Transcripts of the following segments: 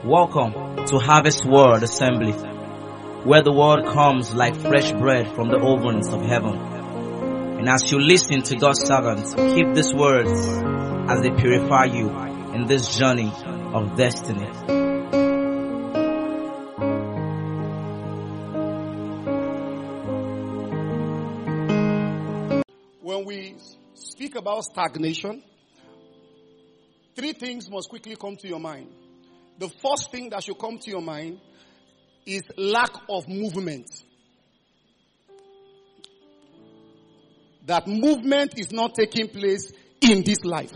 Welcome to Harvest Word Assembly, where the word comes like fresh bread from the ovens of heaven. And as you listen to God's servants, keep these words as they purify you in this journey of destiny. When we speak about stagnation, three things must quickly come to your mind. The first thing that should come to your mind is lack of movement. That movement is not taking place in this life.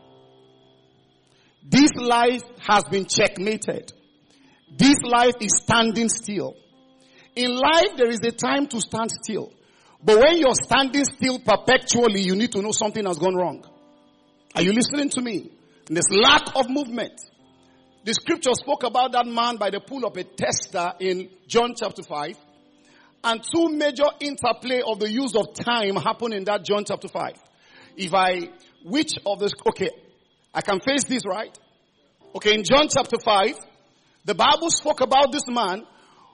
This life has been checkmated. This life is standing still. In life, there is a time to stand still. But when you're standing still perpetually, you need to know something has gone wrong. Are you listening to me? And there's lack of movement. The scripture spoke about that man by the pool of Bethesda in John chapter 5. And two major interplay of the use of time happen in that John chapter 5. I can face this, right? Okay, in John chapter 5, the Bible spoke about this man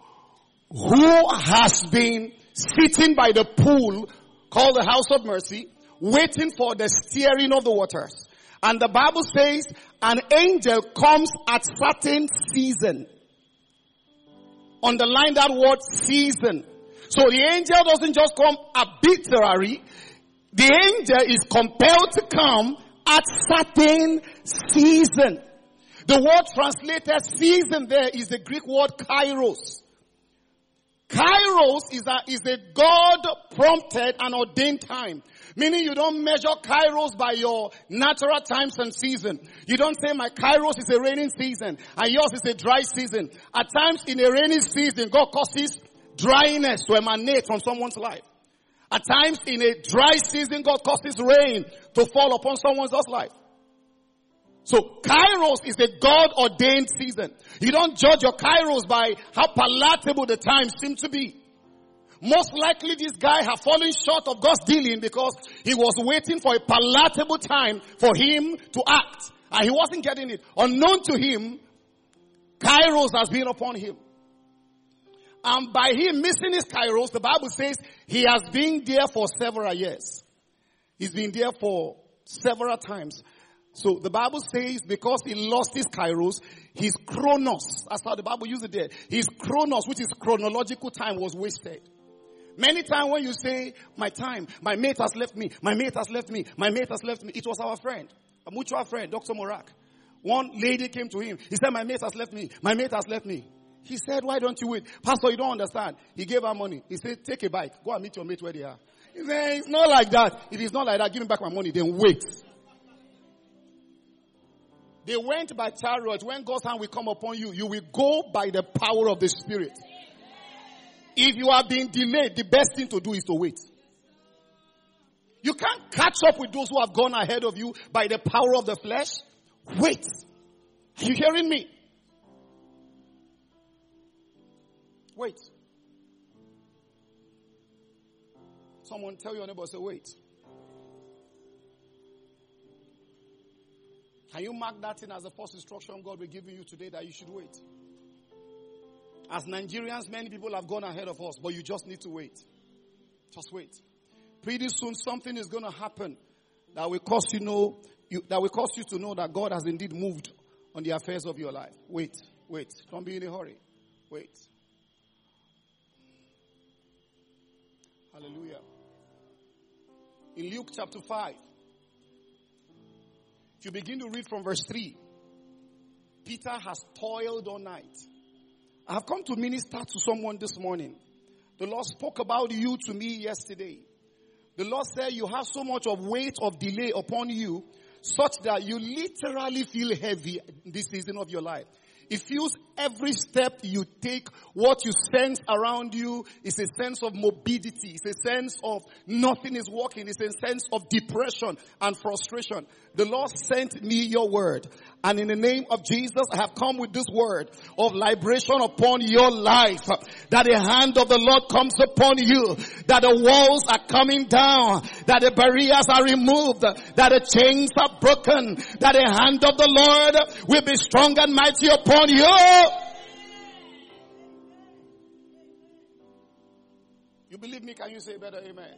who has been sitting by the pool called the House of Mercy, waiting for the stirring of the waters. And the Bible says an angel comes at certain season. Underline that word season. So the angel doesn't just come arbitrary. The angel is compelled to come at certain season. The word translated season there is the Greek word kairos. Kairos is a God-prompted and ordained time. Meaning you don't measure kairos by your natural times and season. You don't say my kairos is a raining season and yours is a dry season. At times in a rainy season, God causes dryness to emanate from someone's life. At times in a dry season, God causes rain to fall upon someone's life. So kairos is a God-ordained season. You don't judge your kairos by how palatable the times seem to be. Most likely this guy had fallen short of God's dealing because he was waiting for a palatable time for him to act. And he wasn't getting it. Unknown to him, kairos has been upon him. And by him missing his kairos, the Bible says he has been there for several years. He's been there for several times. So the Bible says because he lost his kairos, his chronos, that's how the Bible uses it there, his chronos, which is chronological time, was wasted. Many times when you say, my time, my mate has left me, my mate has left me, my mate has left me, it was our friend, a mutual friend, Dr. Morak. One lady came to him, he said, my mate has left me, my mate has left me. He said, why don't you wait? Pastor, you don't understand. He gave her money. He said, take a bike, go and meet your mate where they are. He said, it's not like that. If it's not like that, give me back my money, then wait. They went by chariot. When God's hand will come upon you, you will go by the power of the Spirit. If you are being delayed, the best thing to do is to wait. You can't catch up with those who have gone ahead of you by the power of the flesh. Wait. Are you hearing me? Wait. Someone tell your neighbor, say, wait. Can you mark that in as the first instruction God will give you today, that you should wait? As Nigerians, many people have gone ahead of us, but you just need to wait. Just wait. Pretty soon something is going to happen that will cause you to know that God has indeed moved on the affairs of your life. Wait. Don't be in a hurry. Wait. Hallelujah. In Luke chapter 5, if you begin to read from verse 3, Peter has toiled all night. I have come to minister to someone this morning. The Lord spoke about you to me yesterday. The Lord said you have so much of weight of delay upon you, such that you literally feel heavy in this season of your life. It feels every step you take, what you sense around you is a sense of morbidity. It's a sense of nothing is working. It's a sense of depression and frustration. The Lord sent me your word. And in the name of Jesus, I have come with this word of liberation upon your life. That the hand of the Lord comes upon you. That the walls are coming down. That the barriers are removed. That the chains are broken. That the hand of the Lord will be strong and mighty upon you. You believe me? Can you say better amen?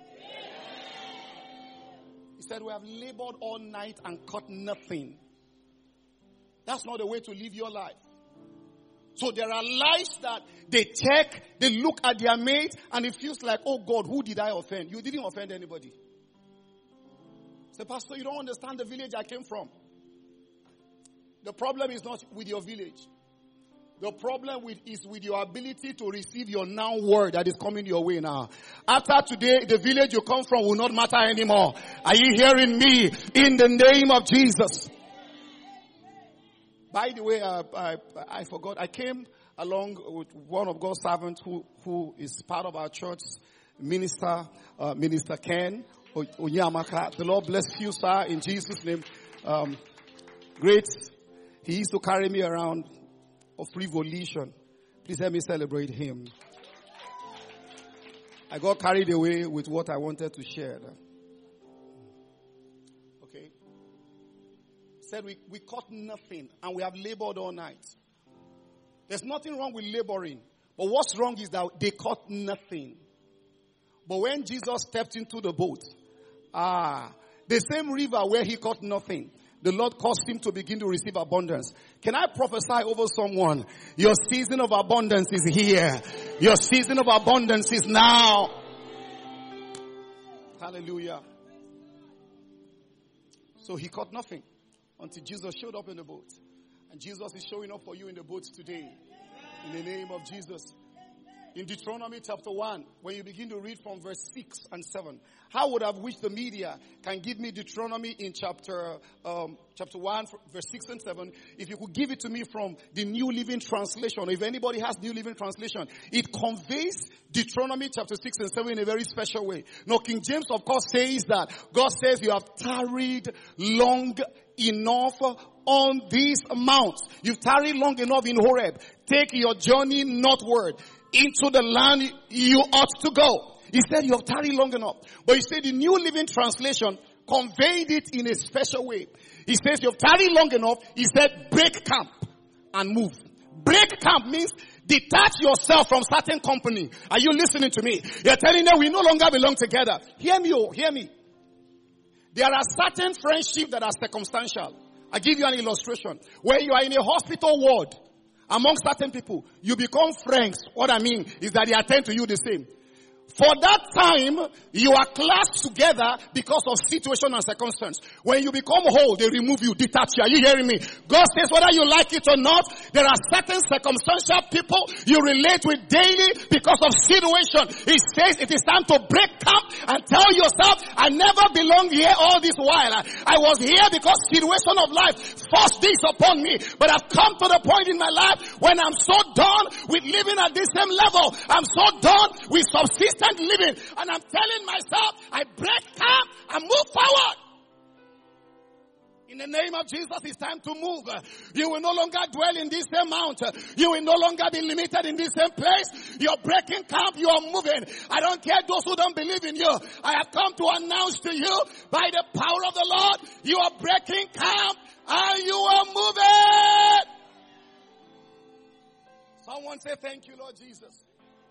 He said, we have labored all night and caught nothing. That's not the way to live your life. So there are lives that they check, they look at their mate, and it feels like, oh God, who did I offend? You didn't offend anybody. Say, Pastor, you don't understand the village I came from. The problem is not with your village. The problem is with your ability to receive your now word that is coming your way now. After today, the village you come from will not matter anymore. Are you hearing me? In the name of Jesus. By the way, I forgot. I came along with one of God's servants who is part of our church, Minister Ken Onyamaka. The Lord bless you, sir, in Jesus' name. Great. He used to carry me around of free volition. Please help me celebrate him. I got carried away with what I wanted to share. Okay. Said we caught nothing and we have labored all night. There's nothing wrong with laboring. But what's wrong is that they caught nothing. But when Jesus stepped into the boat, the same river where he caught nothing, the Lord caused him to begin to receive abundance. Can I prophesy over someone? Your season of abundance is here. Your season of abundance is now. Hallelujah. So he caught nothing until Jesus showed up in the boat. And Jesus is showing up for you in the boat today. In the name of Jesus. In Deuteronomy chapter 1, when you begin to read from verse 6 and 7, how would I wish the media can give me Deuteronomy in chapter 1, verse 6 and 7. If you could give it to me from the New Living Translation, if anybody has New Living Translation, it conveys Deuteronomy chapter 6 and 7 in a very special way. Now, King James, of course, says that God says you have tarried long enough on this mount. You've tarried long enough in Horeb. Take your journey northward into the land you ought to go. He said you have tarried long enough. But he said the New Living Translation conveyed it in a special way. He says you have tarried long enough. He said break camp and move. Break camp means detach yourself from certain company. Are you listening to me? You're telling them we no longer belong together. Hear me, oh, hear me. There are certain friendships that are circumstantial. I'll give you an illustration. When you are in a hospital ward, among certain people, you become friends. What I mean is that they attend to you the same. For that time, you are classed together because of situation and circumstance. When you become whole, they remove you, detach you. Are you hearing me? God says whether you like it or not, there are certain circumstantial people you relate with daily because of situation. He says it is time to break camp and tell yourself, I never belonged here all this while. I was here because situation of life forced this upon me. But I've come to the point in my life when I'm so done with living at this same level. I'm so done with subsistence living, and I'm telling myself, I break camp and move forward. In the name of Jesus, it's time to move. You will no longer dwell in this same mount. You will no longer be limited in this same place. You're breaking camp, you are moving. I don't care those who don't believe in you. I have come to announce to you, by the power of the Lord, you are breaking camp and you are moving. Someone say, thank you, Lord Jesus.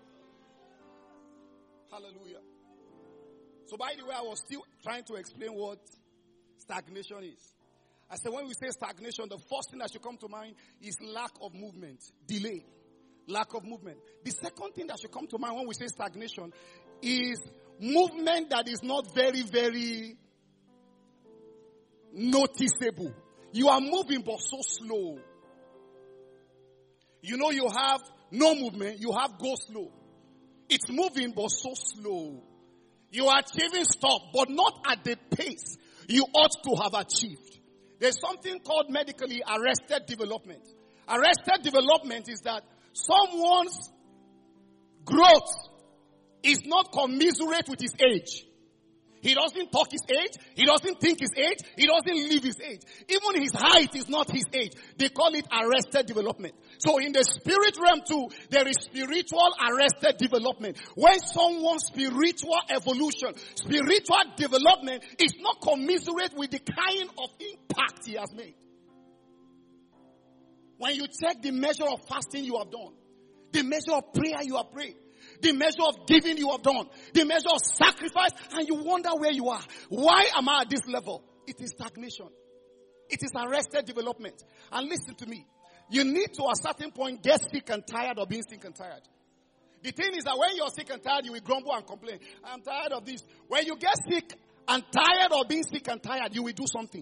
Hallelujah. So by the way, I was still trying to explain what stagnation is. I said when we say stagnation, the first thing that should come to mind is lack of movement, delay, lack of movement. The second thing that should come to mind when we say stagnation is movement that is not very, very noticeable. You are moving but so slow. You know you have no movement, you have go slow. It's moving but so slow. You are achieving stuff but not at the pace you ought to have achieved. There's something called medically arrested development. Arrested development is that someone's growth is not commensurate with his age. He doesn't talk his age. He doesn't think his age. He doesn't live his age. Even his height is not his age. They call it arrested development. So in the spirit realm too, there is spiritual arrested development. When someone's spiritual evolution, spiritual development is not commensurate with the kind of impact he has made. When you check the measure of fasting you have done, the measure of prayer you have prayed, the measure of giving you have done, the measure of sacrifice, and you wonder where you are. Why am I at this level? It is stagnation. It is arrested development. And listen to me. You need to, at a certain point, get sick and tired of being sick and tired. The thing is that when you're sick and tired, you will grumble and complain. I'm tired of this. When you get sick and tired of being sick and tired, you will do something.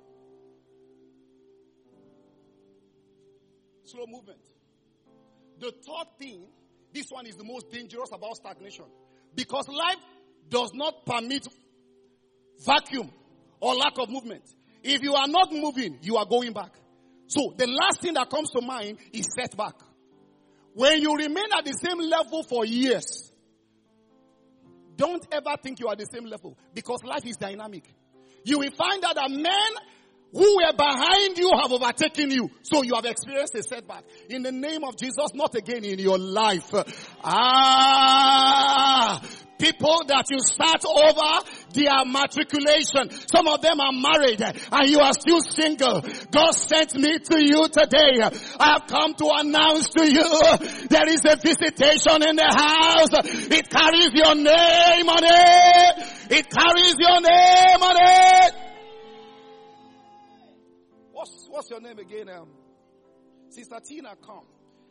Slow movement. The third thing, this one is the most dangerous about stagnation. Because life does not permit vacuum or lack of movement. If you are not moving, you are going back. So the last thing that comes to mind is setback. When you remain at the same level for years, don't ever think you are at the same level. Because life is dynamic. You will find out that men who were behind you have overtaken you. So you have experienced a setback. In the name of Jesus, not again in your life. People that you start over their matriculation. Some of them are married and you are still single. God sent me to you today. I have come to announce to you there is a visitation in the house. It carries your name on it. It carries your name on it. What's your name again? Sister Tina, come.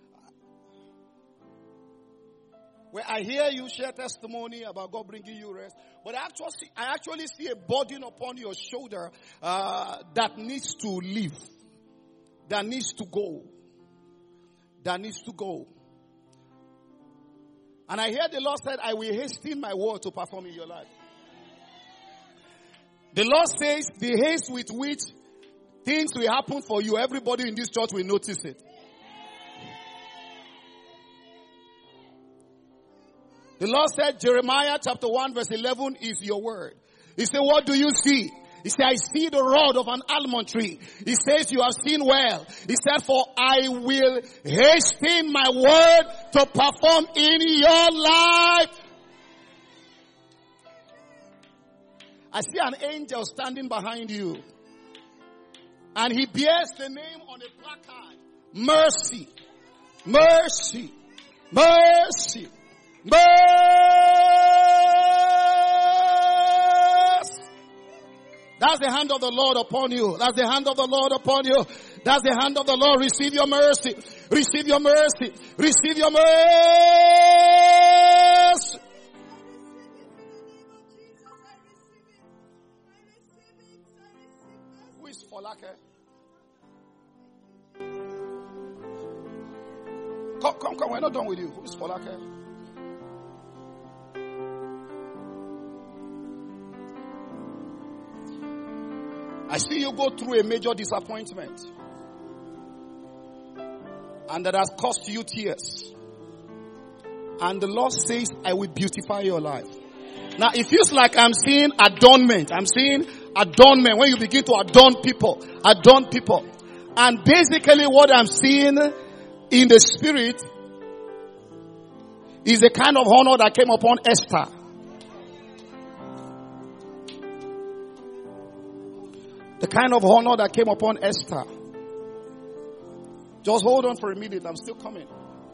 Where I hear you share testimony about God bringing you rest. But I actually see a burden upon your shoulder that needs to leave. That needs to go. That needs to go. And I hear the Lord said, I will hasten my word to perform in your life. The Lord says, the haste with which things will happen for you, everybody in this church will notice it. The Lord said, Jeremiah chapter 1 verse 11 is your word. He said, what do you see? He said, I see the rod of an almond tree. He says, you have seen well. He said, for I will hasten my word to perform in your life. I see an angel standing behind you. And he bears the name on a placard. Mercy. Mercy. Mercy. Mercy. That's the hand of the Lord upon you. That's the hand of the Lord upon you. That's the hand of the Lord. Receive your mercy. Receive your mercy. Receive your mercy. Who is Folake? Come, we're not done with you. Who is Folake? I see you go through a major disappointment. And that has cost you tears. And the Lord says, I will beautify your life. Now, it feels like I'm seeing adornment. I'm seeing adornment when you begin to adorn people. Adorn people. And basically what I'm seeing in the spirit is the kind of honor that came upon Esther. The kind of honor that came upon Esther. Just hold on for a minute. I'm still coming.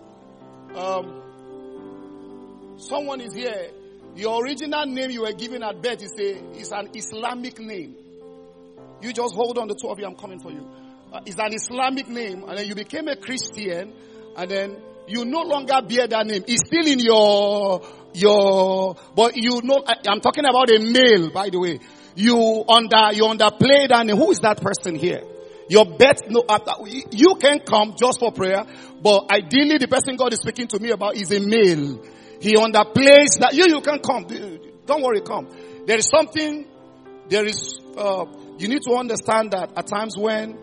Someone is here. Your original name you were given at birth is an Islamic name. You just hold on, the two of you. I'm coming for you. It's an Islamic name, and then you became a Christian, and then you no longer bear that name. It's still in but you know, I'm talking about a male, by the way. You underplay that name. Who is that person here? Your birth, you can come just for prayer, but ideally the person God is speaking to me about is a male. He underplays that. You can come. Don't worry, come. There is something, you need to understand that at times when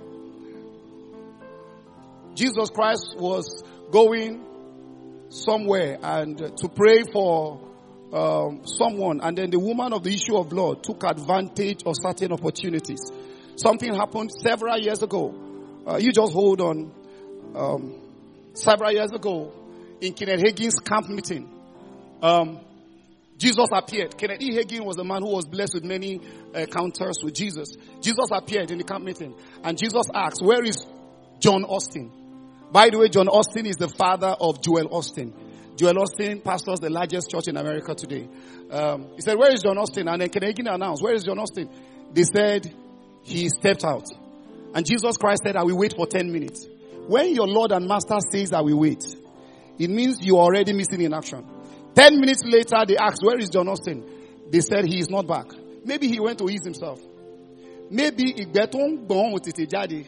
Jesus Christ was going somewhere and to pray for someone, and then the woman of the issue of blood took advantage of certain opportunities. Something happened several years ago. You just hold on. Several years ago, in Kenneth Hagin's camp meeting, Jesus appeared. Kenneth E. Hagin was a man who was blessed with many encounters with Jesus. Jesus appeared in the camp meeting, and Jesus asked, "Where is John Austin?" By the way, John Austin is the father of Joel Austin. Joel Austin pastors the largest church in America today. He said, "Where is John Austin?" And then Kenneth Hagin announced, "Where is John Austin?" They said, "He stepped out." And Jesus Christ said, "I will wait for 10 minutes. When your Lord and Master says, "I will wait," it means you are already missing in action. 10 minutes later, they asked, "Where is John Austin?" They said, "He is not back." Maybe he went to ease himself. Maybe Igbeton Bon Tite Jadi.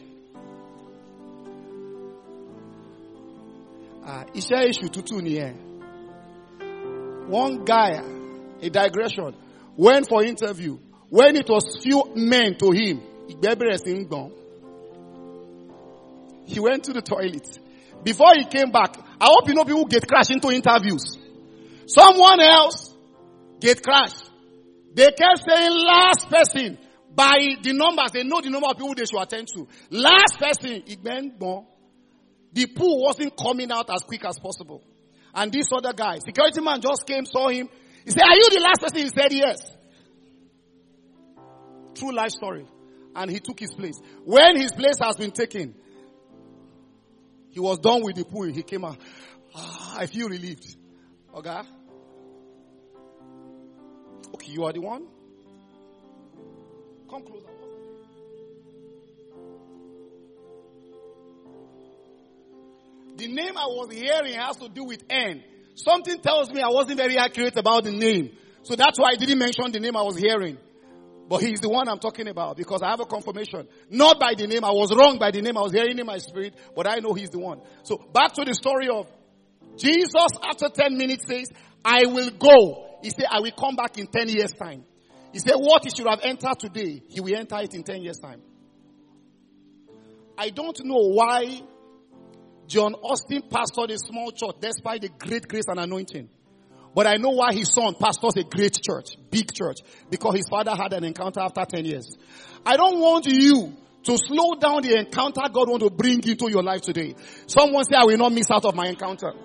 Isha Ishu Tutu Niye. One guy, a digression, went for interview. When it was few men to him, he went to the toilet. Before he came back, I hope you know people get crashed into interviews. Someone else get crashed. They kept saying last person by the numbers. They know the number of people they should attend to. Last person, the pool wasn't coming out as quick as possible. And this other guy, security man just came, saw him. He said, "Are you the last person?" He said, "Yes." True life story. And he took his place. When his place has been taken, he was done with the pool. He came out. I feel relieved. Okay? Okay, you are the one? Come closer. The name I was hearing has to do with N. Something tells me I wasn't very accurate about the name. So that's why I didn't mention the name I was hearing. But he's the one I'm talking about because I have a confirmation. Not by the name. I was wrong by the name. I was hearing in my spirit. But I know he's the one. So back to the story of Jesus after 10 minutes says, "I will go." He said, "I will come back in 10 years' time." He said, what he should have entered today, he will enter it in 10 years' time. I don't know why John Austin pastored a small church despite the great grace and anointing. But I know why his son pastors a great church, big church, because his father had an encounter after 10 years. I don't want you to slow down the encounter God wants to bring into your life today. Someone say, "I will not miss out of my encounter."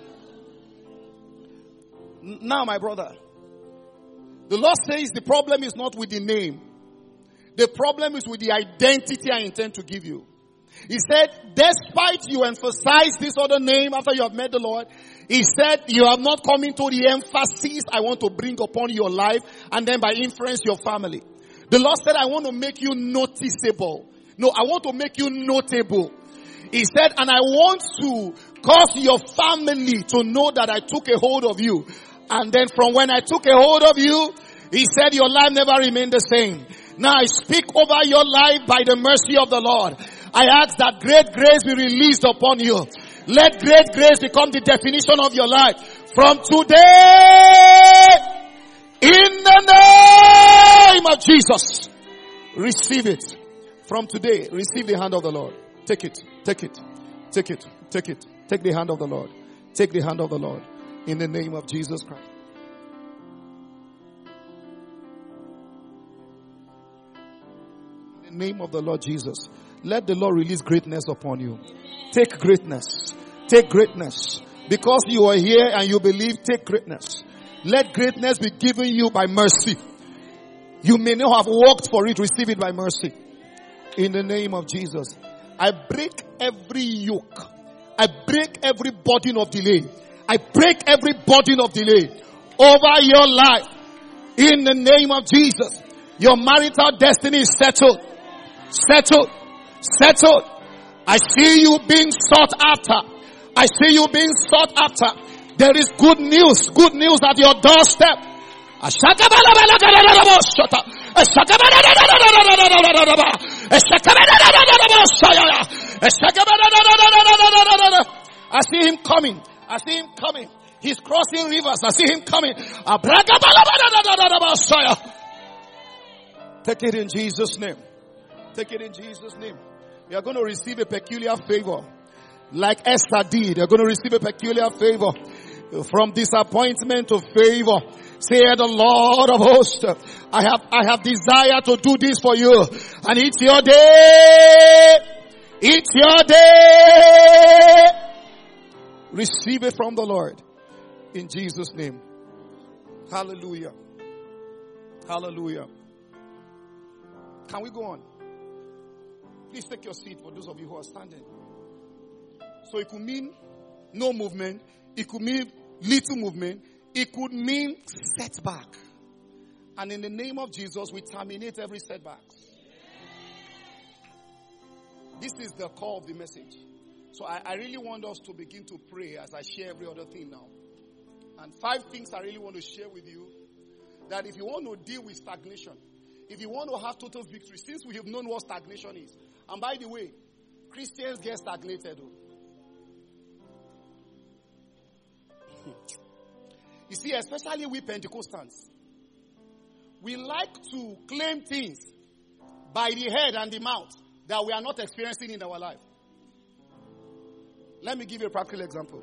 Now, my brother, the Lord says the problem is not with the name. The problem is with the identity I intend to give you. He said, despite you emphasize this other name after you have met the Lord, he said, you have not come into the emphasis I want to bring upon your life and then by inference your family. The Lord said, I want to make you noticeable. No, I want to make you notable. He said, and I want to cause your family to know that I took a hold of you. And then from when I took a hold of you, he said, your life never remained the same. Now I speak over your life by the mercy of the Lord. I ask that great grace be released upon you. Let great grace become the definition of your life. From today, in the name of Jesus, receive it. From today, receive the hand of the Lord. Take it, take it, take it, take it. Take the hand of the Lord. Take the hand of the Lord. In the name of Jesus Christ. In the name of the Lord Jesus. Let the Lord release greatness upon you. Take greatness. Take greatness. Because you are here and you believe, take greatness. Let greatness be given you by mercy. You may not have worked for it. Receive it by mercy. In the name of Jesus. I break every yoke. I break every burden of delay. I break every burden of delay over your life. In the name of Jesus. Your marital destiny is settled. Settled. Settled. I see you being sought after. I see you being sought after. There is good news. Good news at your doorstep. I see him coming. I see him coming. He's crossing rivers. I see him coming. Take it in Jesus' name. Take it in Jesus' name. You are going to receive a peculiar favor. Like Esther did. You're going to receive a peculiar favor. From disappointment to favor. Say the Lord of hosts, I have desire to do this for you. And it's your day. It's your day. Receive it from the Lord. In Jesus' name. Hallelujah. Hallelujah. Can we go on? Please take your seat for those of you who are standing. So it could mean no movement. It could mean little movement. It could mean setback. And in the name of Jesus, we terminate every setback. This is the core of the message. So I really want us to begin to pray as I share every other thing now. And 5 things I really want to share with you. That if you want to deal with stagnation, if you want to have total victory, since we have known what stagnation is. And by the way, Christians get stagnated. You see, especially we Pentecostals, we like to claim things by the head and the mouth that we are not experiencing in our life. Let me give you a practical example.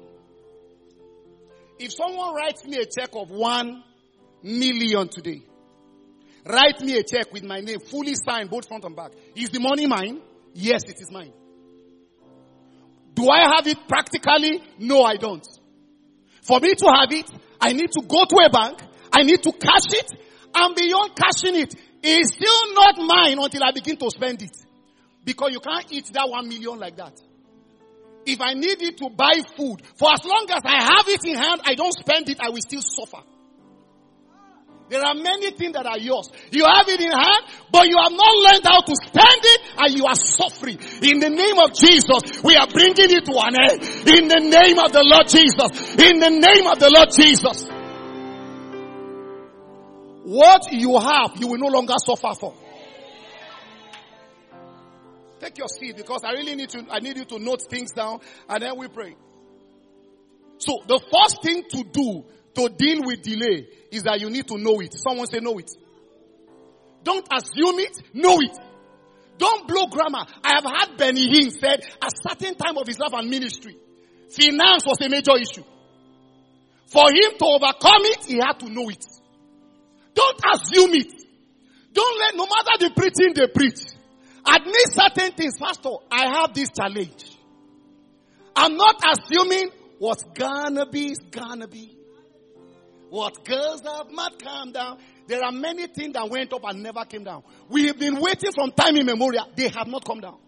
If someone writes me a check of 1 million today, write me a check with my name, fully signed, both front and back. Is the money mine? Yes, it is mine. Do I have it practically? No, I don't. For me to have it, I need to go to a bank, I need to cash it, and beyond cashing it, it's still not mine until I begin to spend it. Because you can't eat that 1 million like that. If I need it to buy food, for as long as I have it in hand, I don't spend it, I will still suffer. There are many things that are yours. You have it in hand, but you have not learned how to spend it, and you are suffering. In the name of Jesus, we are bringing it to an end. In the name of the Lord Jesus. In the name of the Lord Jesus. What you have, you will no longer suffer for. Take your seat, because I need you to note things down, and then we pray. So the first thing to do to deal with delay is that you need to know it. Someone say know it. Don't assume it, know it. Don't blow grammar. I have heard Benny Hinn said at a certain time of his life and ministry, finance was a major issue. For him to overcome it, he had to know it. Don't assume it. Don't let, no matter the preaching they preach, admit certain things. Pastor, I have this challenge. I'm not assuming what's gonna be is gonna be. What goes up must come down. There are many things that went up and never came down. We have been waiting from time immemorial. They have not come down.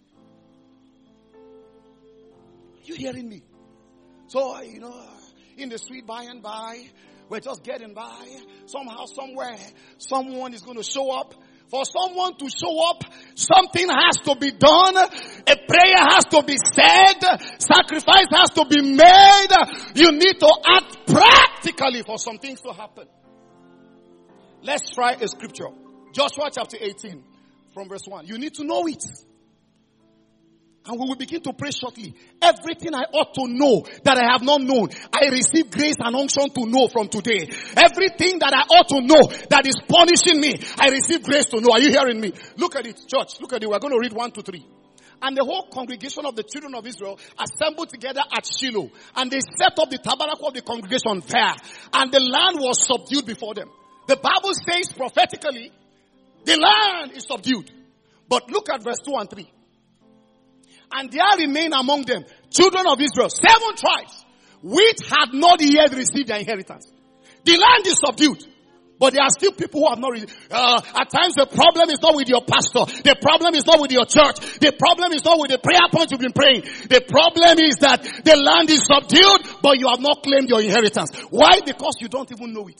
Are you hearing me? So, in the sweet by and by, we're just getting by. Somehow, somewhere, someone is going to show up. For someone to show up, something has to be done. A prayer has to be said. Sacrifice has to be made. You need to act practically for some things to happen. Let's try a scripture. Joshua chapter 18 from verse 1. You need to know it. And we will begin to pray shortly. Everything I ought to know that I have not known, I receive grace and unction to know from today. Everything that I ought to know that is punishing me, I receive grace to know. Are you hearing me? Look at it, church. Look at it. We're going to read 1 to 3. And the whole congregation of the children of Israel assembled together at Shiloh. And they set up the tabernacle of the congregation there. And the land was subdued before them. The Bible says prophetically, the land is subdued. But look at verse 2 and 3. And there remain among them children of Israel, 7 tribes, which had not yet received their inheritance. The land is subdued, but there are still people who have not received. At times the problem is not with your pastor. The problem is not with your church. The problem is not with the prayer point you've been praying. The problem is that the land is subdued, but you have not claimed your inheritance. Why? Because you don't even know it.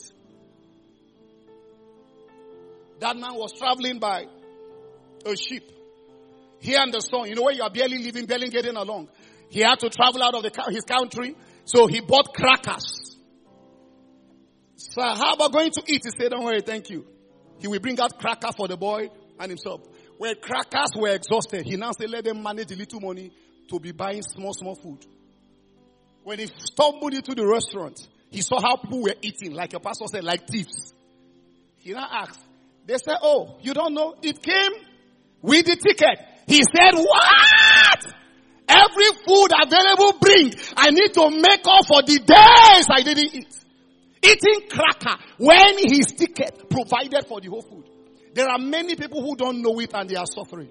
That man was traveling by a ship. He and the son, when you are barely living, barely getting along. He had to travel out of his country, so he bought crackers. So how about going to eat? He said, don't worry, thank you. He will bring out cracker for the boy and himself. When crackers were exhausted, he now said, let them manage a little money to be buying small food. When he stumbled into the restaurant, he saw how people were eating, like your pastor said, like thieves. He now asked, they said, oh, you don't know? It came with the ticket. He said, what? Every food available bring. I need to make up for the days I didn't eat. Eating cracker when his ticket provided for the whole food. There are many people who don't know it and they are suffering.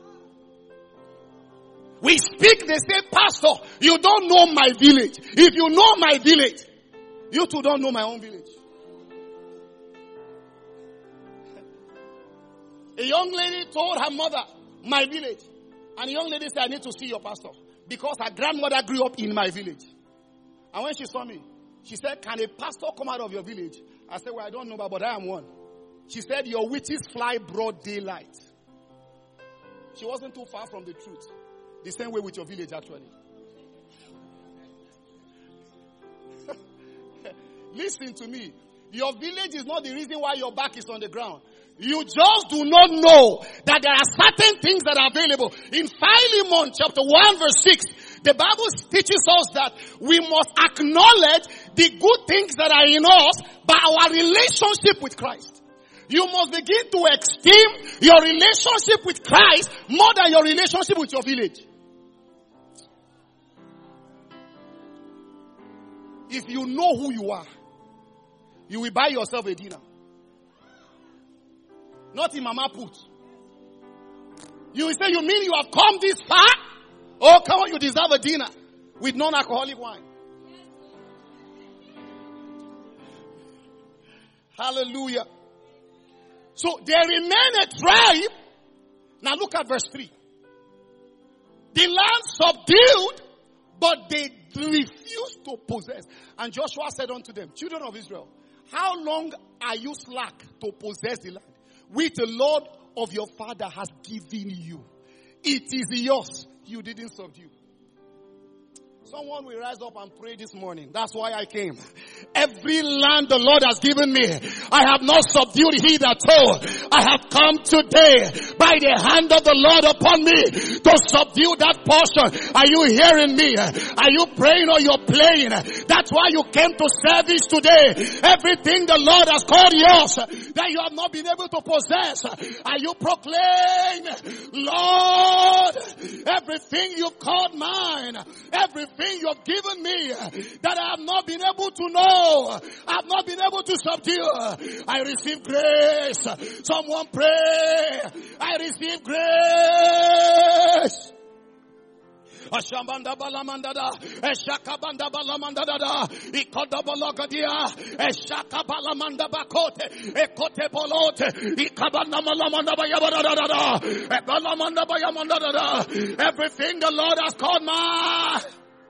We speak, they say, Pastor, you don't know my village. If you know my village, you too don't know my own village. A young lady told her mother, my village. And the young lady said, I need to see your pastor. Because her grandmother grew up in my village. And when she saw me, she said, can a pastor come out of your village? I said, well, I don't know, but I am one. She said, your witches fly broad daylight. She wasn't too far from the truth. The same way with your village, actually. Listen to me. Your village is not the reason why your back is on the ground. You just do not know that there are certain things that are available. In Philemon chapter 1 verse 6, the Bible teaches us that we must acknowledge the good things that are in us by our relationship with Christ. You must begin to esteem your relationship with Christ more than your relationship with your village. If you know who you are, you will buy yourself a dinner. Not in Mama Put. You will say, you mean you have come this far? Oh, come on, you deserve a dinner with non-alcoholic wine. Hallelujah. So there remained a tribe. Now look at verse 3. The land subdued, but they refused to possess. And Joshua said unto them, children of Israel, how long are you slack to possess the land which the Lord of your father has given you? It is yours. You didn't subdue. Someone will rise up and pray this morning. That's why I came. Every land the Lord has given me, I have not subdued hitherto. I have come today by the hand of the Lord upon me to subdue that portion. Are you hearing me? Are you praying or you're playing? That's why you came to service today. Everything the Lord has called yours that you have not been able to possess, are you proclaiming, Lord, everything you've called mine, everything you have given me that I have not been able to know, I have not been able to subdue, I receive grace. Someone pray. I receive grace. Ashambanda balamandada, eshakabanda balamandada, ikoda balagadia, eshakabalamanda bakote, ekote bolote, ikabanda malamanda bayabadada, ebalamanda bayamandada. Everything the Lord has called mine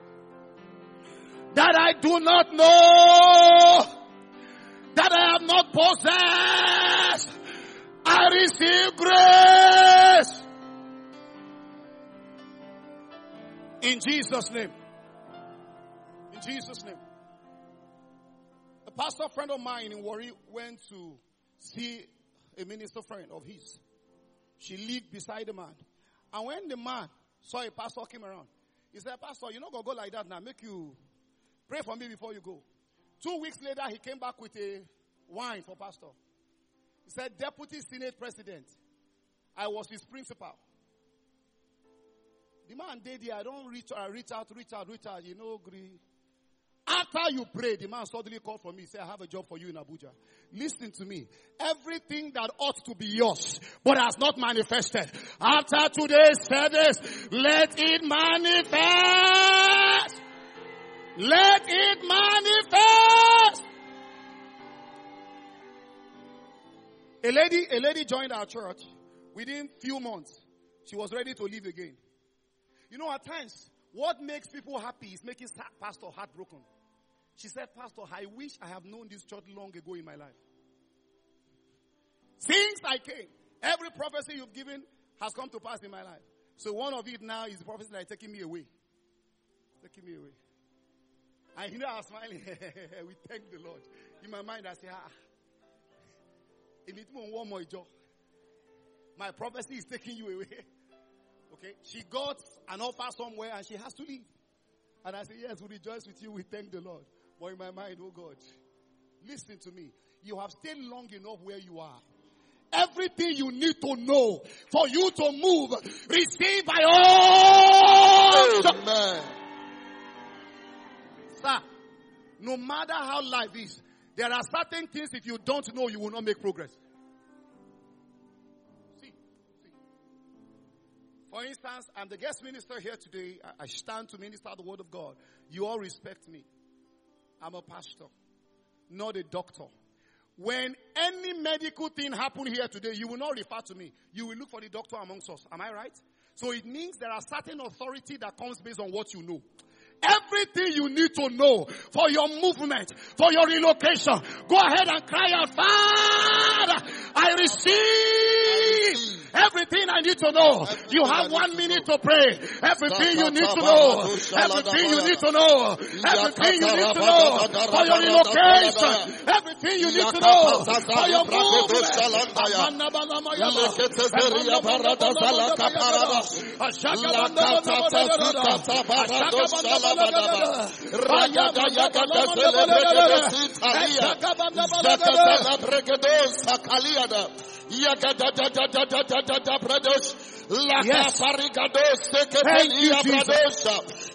that I do not know, that I have not possessed, I receive grace. In Jesus' name. In Jesus' name. A pastor friend of mine in Warri went to see a minister friend of his. She lived beside the man. And when the man saw a pastor came around, he said, Pastor, you're not going to go like that now. Make you pray for me before you go. 2 weeks later, he came back with a wine for pastor. He said, Deputy Senate President, I was his principal. The man did there, I don't reach out, you know, agree. After you pray, the man suddenly called for me. He said, I have a job for you in Abuja. Listen to me. Everything that ought to be yours, but has not manifested, after today's service, let it manifest. Let it manifest. A lady joined our church. Within few months, she was ready to leave again. You know, at times, what makes people happy is making pastor heartbroken. She said, Pastor, I wish I have known this church long ago in my life. Since I came, every prophecy you've given has come to pass in my life. So one of it now is the prophecy that is taking me away. Taking me away. And you know, I was smiling. We thank the Lord. In my mind, I say, my prophecy is taking you away. Okay, she got an offer somewhere and she has to leave. And I say, yes, we rejoice with you. We thank the Lord. But in my mind, oh God, listen to me. You have stayed long enough where you are. Everything you need to know for you to move, receive by all. Amen. Sir, no matter how life is, There are certain things if you don't know, you will not make progress. See. For instance, I'm the guest minister here today. I stand to minister the word of God. You all respect me. I'm a pastor, not a doctor. When any medical thing happen here today, you will not refer to me. You will look for the doctor amongst us. Am I right? So it means there are certain authority that comes based on what you know. Everything you need to know for your movement, for your relocation, go ahead and cry out, Father, I receive everything I need to know. You have 1 minute to pray. Everything you need to know. Everything you need to know. Everything you need to know for your relocation. Everything you need to know for your movement. Yes. Thank you, Jesus.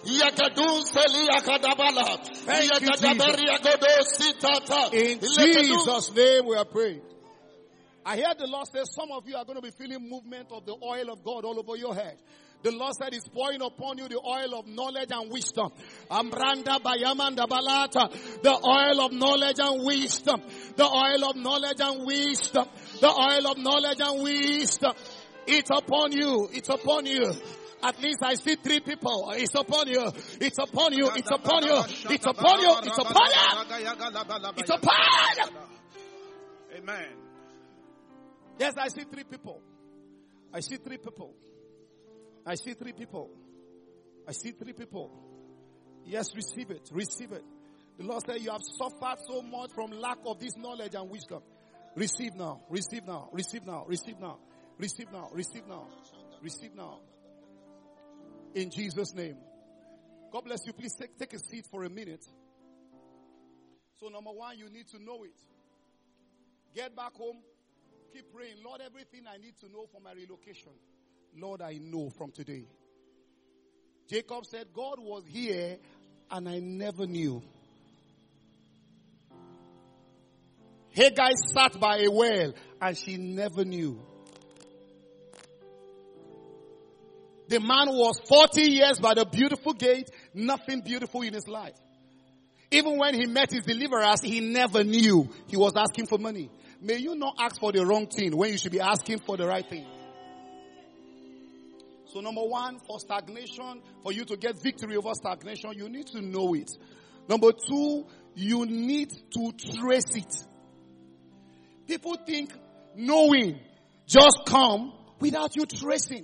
In Jesus' name we are praying. I hear the Lord say some of you are going to be feeling movement of the oil of God all over your head. The Lord said He's pouring upon you the oil of knowledge and wisdom. Ambranda bayamanda balata. The oil of knowledge and wisdom. The oil of knowledge and wisdom. The oil of knowledge and wisdom. It's upon you. It's upon you. At least I see 3 people. It's upon you. It's upon you. It's upon you. It's upon you. It's upon you. It's upon you. Amen. Yes, I see 3 people. I see 3 people. I see 3 people. I see 3 people. Yes, receive it. Receive it. The Lord said you have suffered so much from lack of this knowledge and wisdom. Receive now. Receive now. Receive now. Receive now. Receive now. Receive now. Receive now. In Jesus' name. God bless you. Please take a seat for a minute. So number 1, you need to know it. Get back home. Keep praying. Lord, everything I need to know for my relocation, Lord, I know from today. Jacob said, God was here and I never knew. Hagar sat by a well and she never knew. The man was 40 years by the beautiful gate, nothing beautiful in his life. Even when he met his deliverers, he never knew he was asking for money. May you not ask for the wrong thing when you should be asking for the right thing. So number 1, for stagnation, for you to get victory over stagnation, you need to know it. Number 2, you need to trace it. People think knowing just come without you tracing.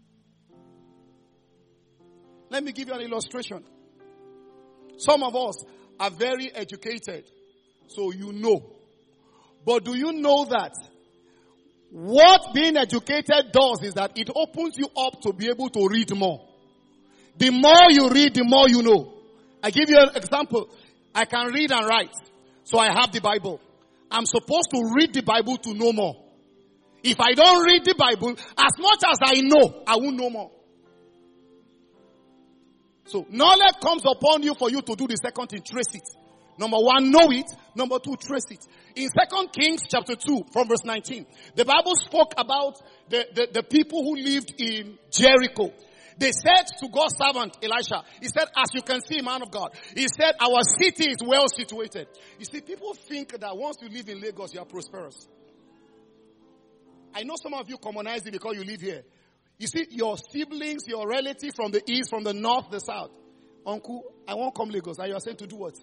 Let me give you an illustration. Some of us are very educated, so you know. But do you know that what being educated does is that it opens you up to be able to read more. The more you read, the more you know. I give you an example. I can read and write, so I have the Bible. I'm supposed to read the Bible to know more. If I don't read the Bible, as much as I know, I won't know more. So knowledge comes upon you for you to do the second thing, trace it. Number 1, know it. Number 2, trace it. In 2 Kings chapter 2 from verse 19, the Bible spoke about the people who lived in Jericho. They said to God's servant Elisha, he said, as you can see, man of God, he said, our city is well situated. You see, people think that once you live in Lagos, you are prosperous. I know some of you commonize it because you live here. You see, your siblings, your relatives from the east, from the north, the south. Uncle, I won't come Lagos. And you are saying to do what?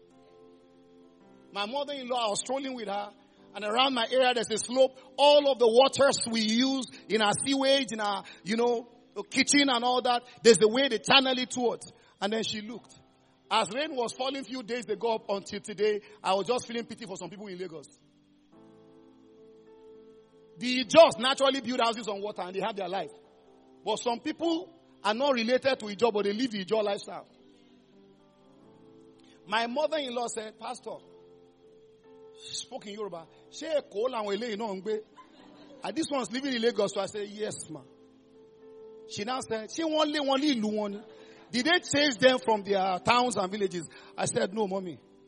My mother-in-law, I was strolling with her, and around my area there's a slope. All of the waters we use in our sewage, in our, kitchen and all that, there's the way they channel it towards. And then she looked. As rain was falling a few days ago up until today, I was just feeling pity for some people in Lagos. The Ijaws naturally build houses on water and they have their life. But some people are not related to Ijaw, but they live the Ijaw lifestyle. My mother-in-law said, Pastor, she spoke in Yoruba. And this one's living in Lagos. So I said, yes, ma. She now said, did they chase them from their towns and villages? I said, no, mommy.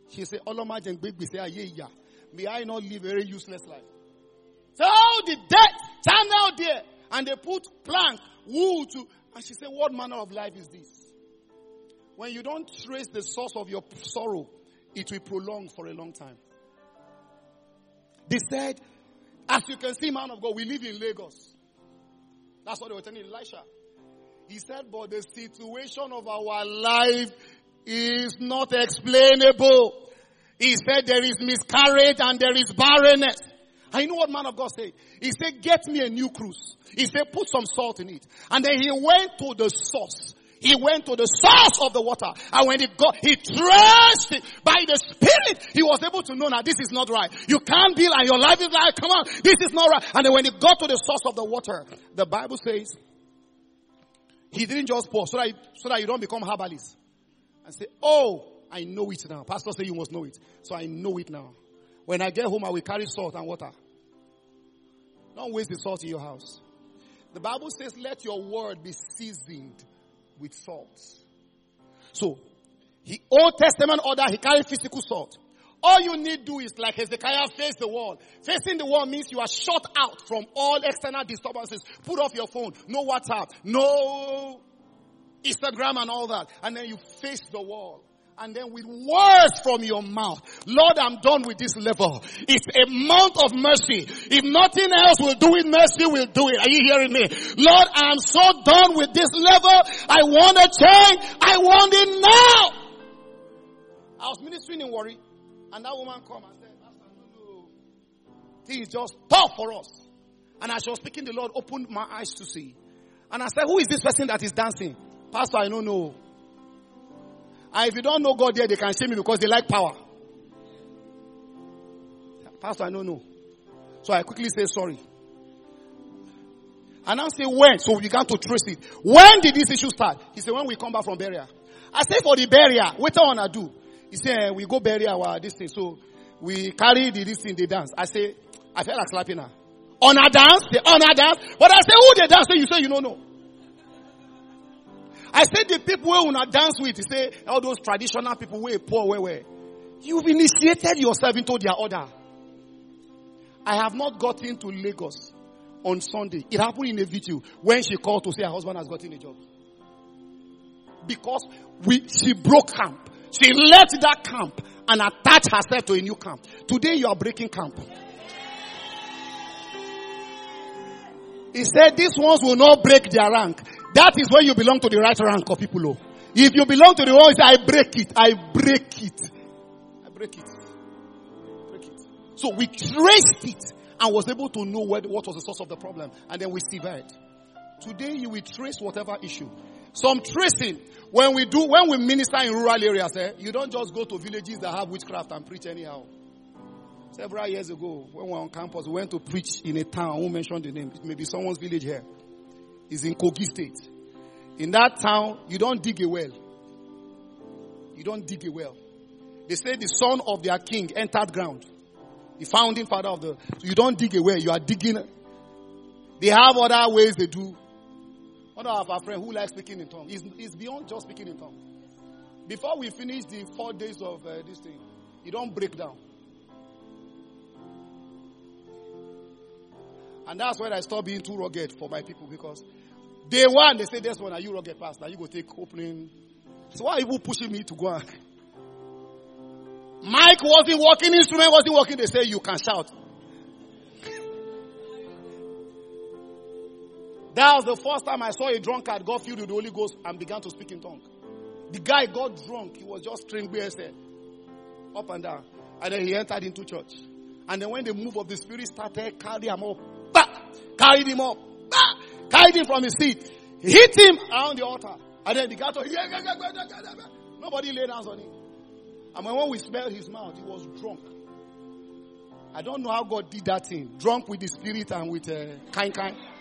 She said, Oloma Jengbegbe say, yeah. May I not live a very useless life? So all the debt stand out there. And they put plank, wood to, and she said, what manner of life is this? When you don't trace the source of your sorrow, it will prolong for a long time. They said, as you can see, man of God, we live in Lagos. That's what they were telling Elisha. He said, but the situation of our life is not explainable. He said there is miscarriage and there is barrenness. And you know what man of God said? He said, get me a new cruise. He said, put some salt in it. And then he went to the source. He went to the source of the water. And when he traced it by the Spirit, he was able to know now this is not right. You can't be like your life is like, come on, this is not right. And then when he got to the source of the water, the Bible says, he didn't just pour so that you don't become herbalist. And say, oh, I know it now. Pastor said you must know it. So I know it now. When I get home, I will carry salt and water. Don't waste the salt in your house. The Bible says, let your word be seasoned with salt. So, Old Testament order, he carried physical salt. All you need to do is like Hezekiah face the wall. Facing the wall means you are shut out from all external disturbances. Put off your phone. No WhatsApp. No Instagram and all that. And then you face the wall. And then with words from your mouth, Lord, I'm done with this level. It's a month of mercy. If nothing else will do it, mercy will do it. Are you hearing me? Lord, I'm so done with this level. I want to change. I want it now. I was ministering in Warri, and that woman come and said, Pastor, no. Things just tough for us. And as she was speaking, the Lord opened my eyes to see. And I said, who is this person that is dancing? Pastor, I don't know. And if you don't know God there, they can shame me because they like power. Pastor, I don't know. So I quickly say sorry. And I say when? So we began to trace it. When did this issue start? He said, when we come back from burial. I say for the burial, what I want to do? He said, we go bury our this thing. So we carry this thing, they dance. I say, I felt like slapping her. Honor dance? They honor dance. But I say, who they dance? You say you don't know. I said the people who will dance with, you say, all those traditional people who are poor, where. You've initiated yourself into their order. I have not gotten to Lagos on Sunday. It happened in a video when she called to say her husband has gotten a job. Because she broke camp. She left that camp and attached herself to a new camp. Today you are breaking camp. He said these ones will not break their rank. That is when you belong to the right rank of people. Oh. If you belong to the one, I break it. I break it. I break it. Break it. So we traced it and was able to know what was the source of the problem. And then we severed. Today you will trace whatever issue. Some tracing. When we minister in rural areas, you don't just go to villages that have witchcraft and preach anyhow. Several years ago, when we were on campus, we went to preach in a town. I won't mention the name. It may be someone's village here. It's in Kogi State. In that town, you don't dig a well. You don't dig a well. They say the son of their king entered ground. The founding father of so you don't dig a well. You are digging. They have other ways they do. One of our friends who likes speaking in tongues. It's beyond just speaking in tongues. Before we finish the 4 days of this thing, you don't break down. And that's when I stopped being too rugged for my people because day one, they say, this one, are you rugged past? Now you go take opening. So why are people pushing me to go on? Mike wasn't working, instrument wasn't working. They say, you can shout. That was the first time I saw a drunkard got filled with the Holy Ghost and began to speak in tongues. The guy got drunk. He was just string BSL. Up and down. And then he entered into church. And then when the move of the Spirit started, carried him up. Carried him up. Carried him from his seat. Hit him around the altar. And then began to... Nobody laid hands on him. And when we smelled his mouth, he was drunk. I don't know how God did that thing. Drunk with the Spirit and with kind.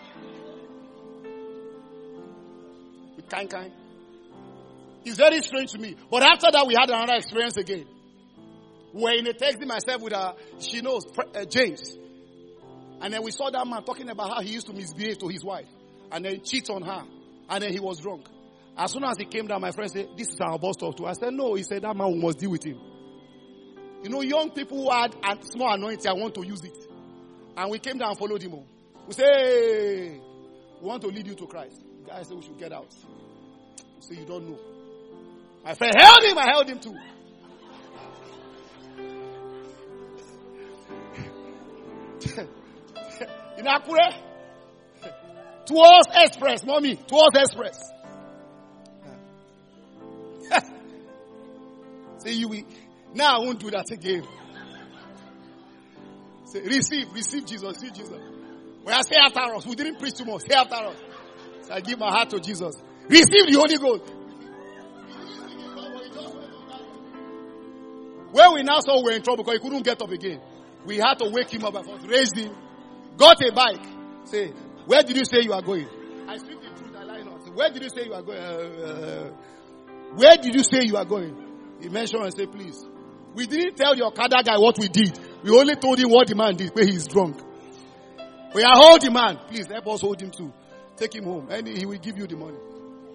With kind. It's very strange to me. But after that, we had another experience again. We were in a taxi myself with she knows, James. And then we saw that man talking about how he used to misbehave to his wife. And then cheat on her. And then he was drunk. As soon as he came down, my friend said, this is our bus stop too. I said, no. He said, that man, we must deal with him. You know, young people who had a small anointing, I want to use it. And we came down and followed him. We say, hey, we want to lead you to Christ. The guy said we should get out. We say, you don't know. My friend held him, I held him too. In Akure, towards Express, mommy, towards Express. Say you will. Now I won't do that again. Say, receive Jesus, receive Jesus. When I say after us, we didn't preach too much. Say after us. So I give my heart to Jesus. Receive the Holy Ghost. When we now saw we were in trouble because he couldn't get up again, we had to wake him up and first raise him. Got a bike. Say, where did you say you are going? I speak the truth, I lie not. Say, where did you say you are going? Where did you say you are going? He mentioned and said, please. We didn't tell the Okada guy what we did. We only told him what the man did, where he's drunk. We are holding man. Please help us hold him too. Take him home and he will give you the money.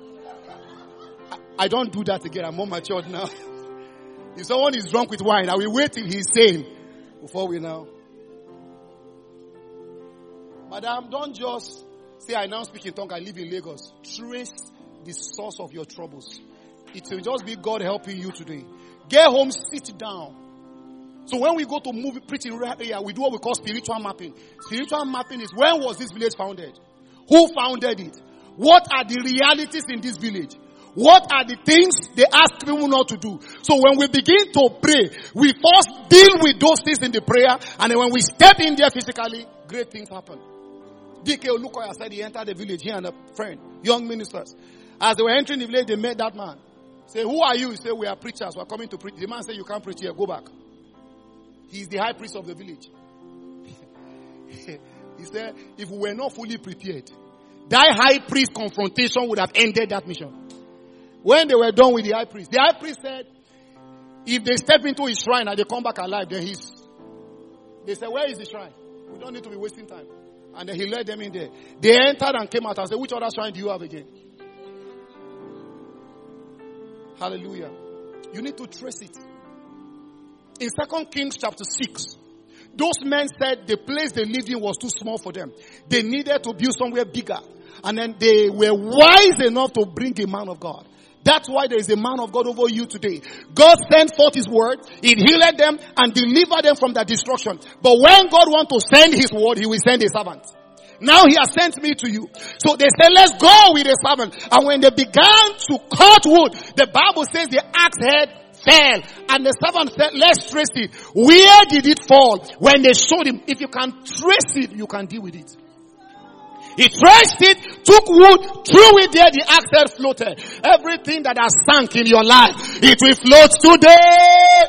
I don't do that again. I'm more matured now. If someone is drunk with wine, I will wait till he's sane before we now. Madam, don't just say, I now speak in tongue, I live in Lagos. Trace the source of your troubles. It will just be God helping you today. Get home, sit down. So when we go to movie preaching area, we do what we call spiritual mapping. Spiritual mapping is, when was this village founded? Who founded it? What are the realities in this village? What are the things they ask people not to do? So when we begin to pray, we first deal with those things in the prayer, and then when we step in there physically, great things happen. D.K. Olukoya said he entered the village, he and a friend, young ministers. As they were entering the village, they met that man. Say, who are you? He said, we are preachers, we are coming to preach. The man said, you can't preach here, go back. He is the high priest of the village. He said, if we were not fully prepared, that high priest confrontation would have ended that mission. When they were done with the high priest said, if they step into his shrine and they come back alive, then they said, where is the shrine? We don't need to be wasting time. And then he led them in there. They entered and came out and said, which other shrine do you have again? Hallelujah. You need to trace it. In 2 Kings chapter 6, those men said the place they lived in was too small for them. They needed to build somewhere bigger. And then they were wise enough to bring a man of God. That's why there is a man of God over you today. God sent forth his word. It healed them and delivered them from their destruction. But when God wants to send his word, he will send a servant. Now he has sent me to you. So they said, let's go with a servant. And when they began to cut wood, the Bible says the axe head fell. And the servant said, let's trace it. Where did it fall? When they showed him, if you can trace it, you can deal with it. He traced it, took wood, threw it there, the axe head floated. Everything that has sunk in your life, it will float today.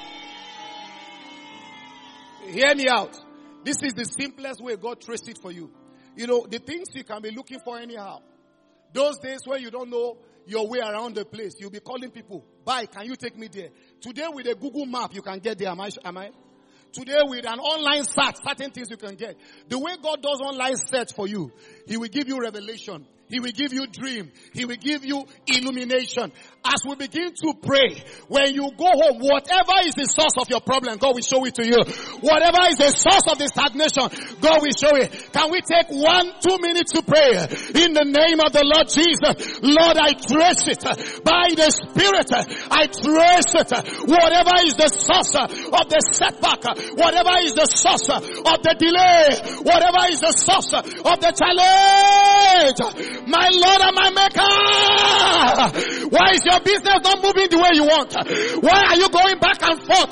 Hear me out. This is the simplest way God traced it for you. You know, the things you can be looking for anyhow. Those days when you don't know your way around the place, you'll be calling people, bye, can you take me there? Today with a Google map, you can get there. Am I? Today with an online search, certain things you can get. The way God does online search for you, he will give you revelation. He will give you dream. He will give you illumination. As we begin to pray, when you go home, whatever is the source of your problem, God will show it to you. Whatever is the source of the stagnation, God will show it. Can we take 1-2 minutes to pray? In the name of the Lord Jesus. Lord, I trace it. By the Spirit, I trace it. Whatever is the source of the setback, whatever is the source of the delay, whatever is the source of the challenge, my Lord and my Maker, why is your business not moving the way you want? Why are you going back and forth?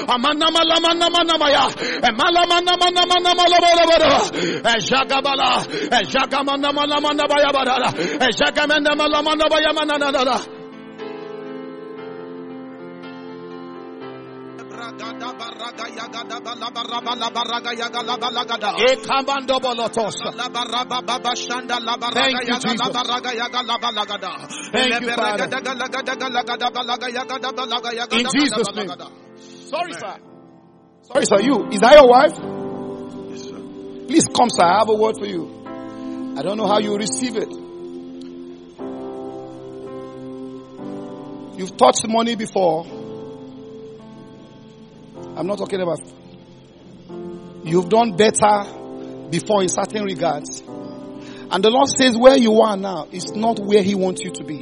Thank you, Jesus. Thank you, Father. In Jesus' name. Sorry, sir. Sorry, sir. Is that your wife? Yes, sir. Please come, sir. I have a word for you. I don't know how you receive it. You've touched money before. I'm not talking about. You've done better before in certain regards. And the Lord says where you are now is not where He wants you to be.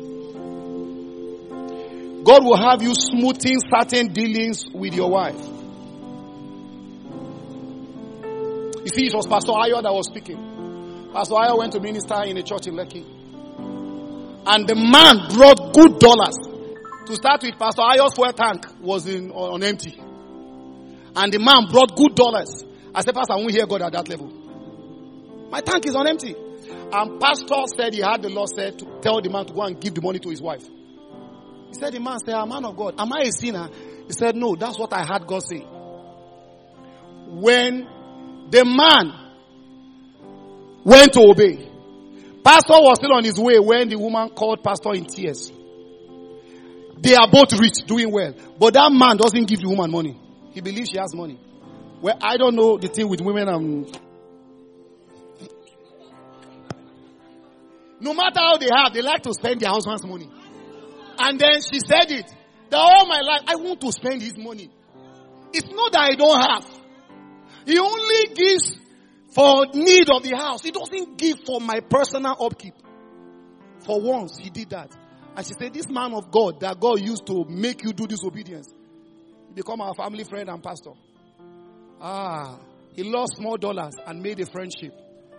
God will have you smoothing certain dealings with your wife. You see, it was Pastor Ayo that was speaking. Pastor Ayo went to minister in a church in Lekki. And the man brought good dollars. To start with, Pastor Ayo's fuel tank was on empty. And the man brought good dollars. I said, Pastor, I won't hear God at that level. My tank is on empty. And Pastor said he had the Lord said to tell the man to go and give the money to his wife. He said, the man said, I'm a man of God. Am I a sinner? He said, no, that's what I heard God say. When the man went to obey, Pastor was still on his way when the woman called Pastor in tears. They are both rich, doing well. But that man doesn't give the woman money. He believes she has money. Well, I don't know the thing with women. No matter how they have, they like to spend their husband's money. And then she said it. That all my life, I want to spend his money. It's not that I don't have. He only gives for need of the house. He doesn't give for my personal upkeep. For once, he did that. And she said, this man of God that God used to make you do disobedience, he become our family friend and pastor. He lost small dollars and made a friendship.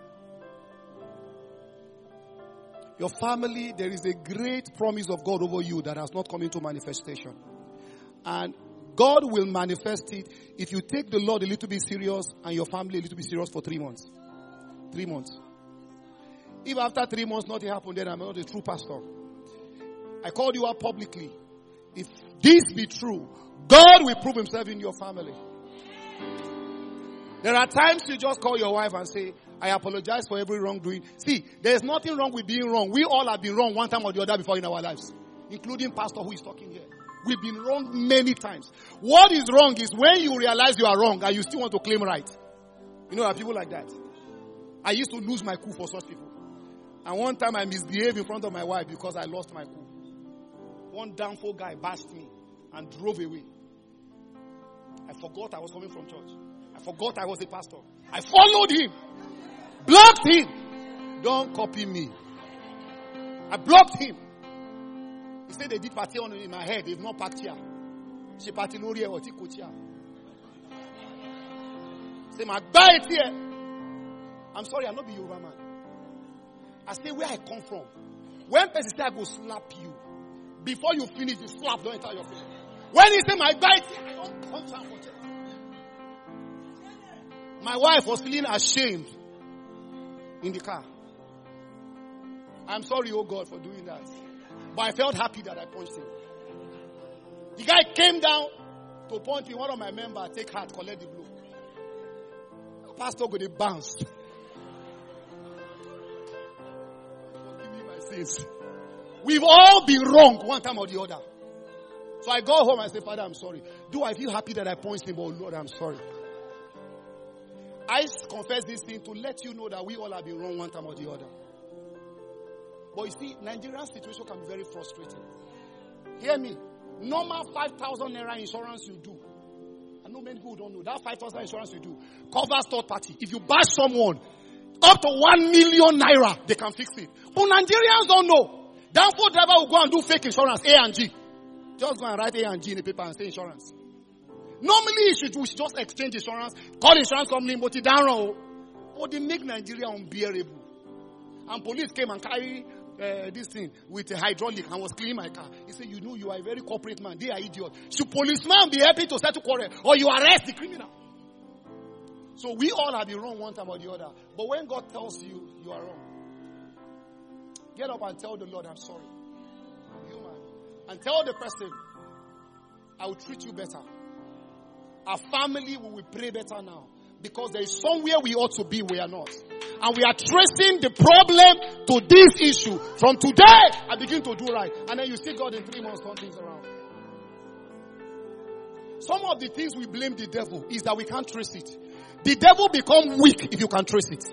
Your family, there is a great promise of God over you that has not come into manifestation. And God will manifest it if you take the Lord a little bit serious and your family a little bit serious for 3 months. 3 months. If after 3 months nothing happened, then I'm not a true pastor. I called you out publicly. If this be true, God will prove Himself in your family. There are times you just call your wife and say, I apologize for every wrongdoing. See, there is nothing wrong with being wrong. We all have been wrong one time or the other before in our lives. Including pastor who is talking here. We've been wrong many times. What is wrong is when you realize you are wrong and you still want to claim right. You know, there are people like that. I used to lose my cool for such people. And one time I misbehaved in front of my wife because I lost my cool. One downfall guy bashed me and drove away. I forgot I was coming from church. I forgot I was a pastor. I followed him. Blocked him. Don't copy me. I blocked him. He said they did party on in my head. They've not packed here. She party lori or tikotia. Say my buy it here. I'm sorry, I'm not be Yoruba man. I say where I come from. When person say I go slap you, before you finish, the slap don't enter your face. When he say my buy it here, I don't come from it. My wife was feeling ashamed in the car. I'm sorry, oh God, for doing that. But I felt happy that I punched him. The guy came down to point in one of my members, take heart, collect the blow. The pastor go to bounce. Forgive me my sins. We've all been wrong one time or the other. So I go home and say, Father, I'm sorry. Do I feel happy that I punched him? Oh Lord, I'm sorry. I confess this thing to let you know that we all have been wrong one time or the other. But you see, Nigerian situation can be very frustrating. Hear me. Normal 5,000 naira insurance you do. I know many people don't know. That 5,000 insurance you do covers third party. If you bash someone, up to 1 million naira, they can fix it. But Nigerians don't know. Therefore, driver will go and do fake insurance, A and G. Just go and write A and G in the paper and say insurance. Normally, we should just exchange insurance, call insurance company, but it down wrong. But they make Nigeria unbearable. And police came and carry this thing with a hydraulic and was cleaning my car. He said, you know, you are a very corporate man. They are idiots. Should policeman be happy to settle quarrel or you arrest the criminal? So we all have been wrong one time or the other. But when God tells you, you are wrong. Get up and tell the Lord, I'm sorry. I'm human. And tell the person, I will treat you better. Our family, we will pray better now. Because there is somewhere we ought to be, we are not. And we are tracing the problem to this issue. From today, I begin to do right. And then you see God in 3 months turn things around. Some of the things we blame the devil is that we can't trace it. The devil becomes weak if you can trace it.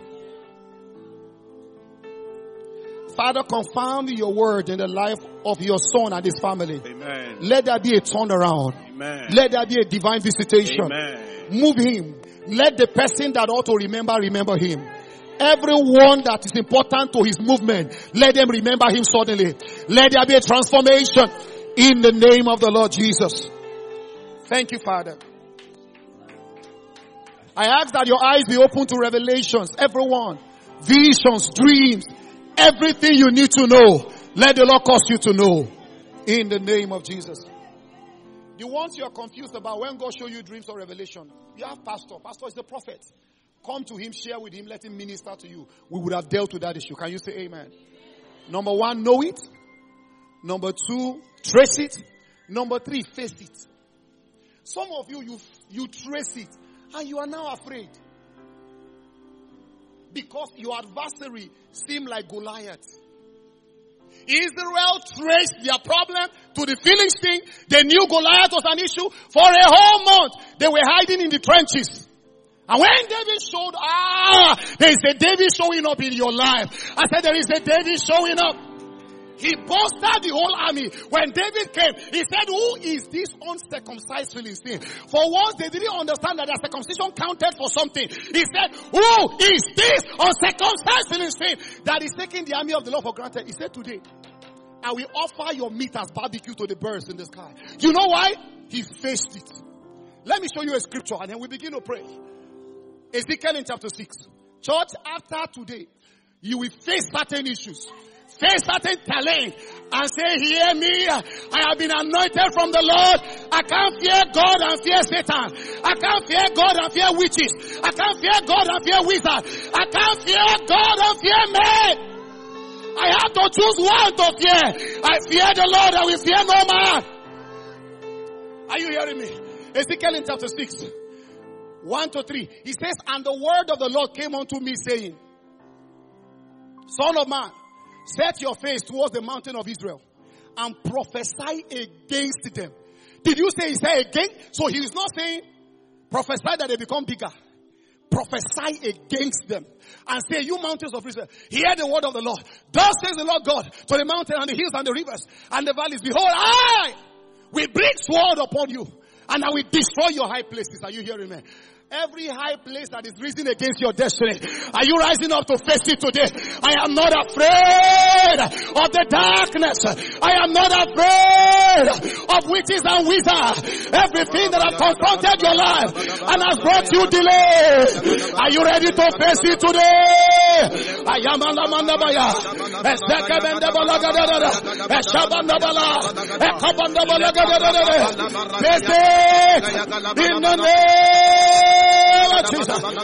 Father, confirm your word in the life of your son and his family. Amen. Let there be a turnaround. Amen. Amen. Let there be a divine visitation. Amen. Move him. Let the person that ought to remember him. Everyone that is important to his movement, let them remember him suddenly. Let there be a transformation in the name of the Lord Jesus. Thank you, Father. I ask that your eyes be open to revelations. Everyone. Visions, dreams. Everything you need to know. Let the Lord cause you to know. In the name of Jesus. The ones you are confused about, when God show you dreams or revelation, you have pastor. Pastor is the prophet. Come to him, share with him, let him minister to you. We would have dealt with that issue. Can you say amen? Number 1, know it. Number 2, trace it. Number 3, face it. Some of you trace it and you are now afraid. Because your adversary seemed like Goliath. Israel traced their problem to the Philistine. They knew Goliath was an issue. For a whole month, they were hiding in the trenches. And when David showed, there is a David showing up in your life. I said there is a David showing up. He bolstered the whole army. When David came, he said, who is this uncircumcised Philistine? For once they didn't understand that their circumcision counted for something. He said, who is this uncircumcised Philistine that is taking the army of the Lord for granted? He said, today, I will offer your meat as barbecue to the birds in the sky. You know why? He faced it. Let me show you a scripture and then we begin to pray. Ezekiel in chapter 6. Church, after today, you will face certain issues. Face certain challenge and say, hear me, I have been anointed from the Lord. I can't fear God and fear Satan. I can't fear God and fear witches. I can't fear God and fear wizards. I can't fear God and fear men. I have to choose one to fear. I fear the Lord, I will fear no man. Are you hearing me? Ezekiel in chapter 6, 1-3. He says, and the word of the Lord came unto me saying, Son of man, set your face towards the mountain of Israel and prophesy against them. Did you say he said again? So he is not saying prophesy that they become bigger. Prophesy against them and say, you mountains of Israel, hear the word of the Lord. Thus says the Lord God to the mountain and the hills and the rivers and the valleys. Behold, I will bring sword upon you and I will destroy your high places. Are you hearing me? Every high place that is risen against your destiny, are you rising up to face it today? I am not afraid of the darkness. I am not afraid of witches and wizards. Everything that has confronted your life and has brought you delay. Are you ready to face it today? I am Alamandabaya. Face it in the name. Jesus.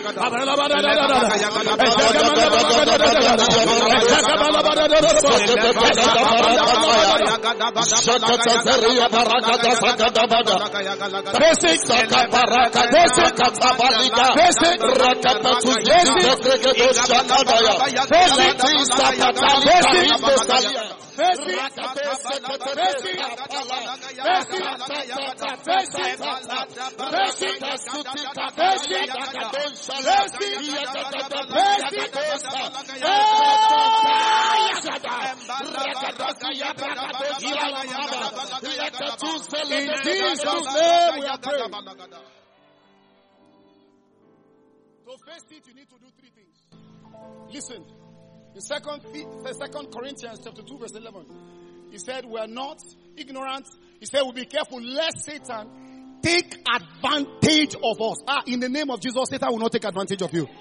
To face it, you need to do 3 things. Listen. In 2 Corinthians chapter 2 verse 11, he said, we are not ignorant. He said, we'll be careful lest Satan take advantage of us. In the name of Jesus, Satan will not take advantage of you.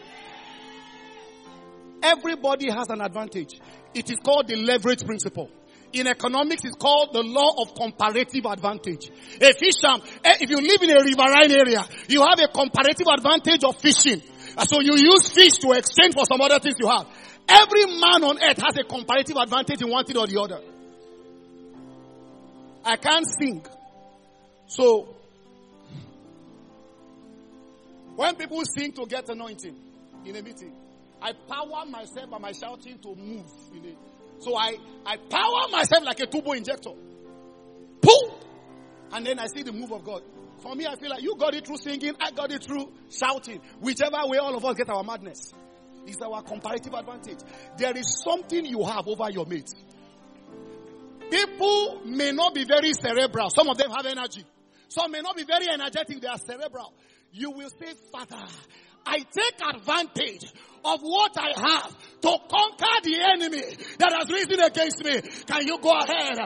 Everybody has an advantage. It is called the leverage principle. In economics, it's called the law of comparative advantage. A fisherman, if you live in a riverine area, you have a comparative advantage of fishing. So you use fish to exchange for some other things you have. Every man on earth has a comparative advantage in one thing or the other. I can't sing. So, when people sing to get anointing in a meeting, I power myself by my shouting to move in it. So I power myself like a turbo injector. Boom! And then I see the move of God. For me, I feel like you got it through singing, I got it through shouting. Whichever way, all of us get our madness. It's our comparative advantage. There is something you have over your mates. People may not be very cerebral. Some of them have energy. Some may not be very energetic, they are cerebral. You will say, Father, I take advantage of what I have to conquer the enemy that has risen against me. Can you go ahead?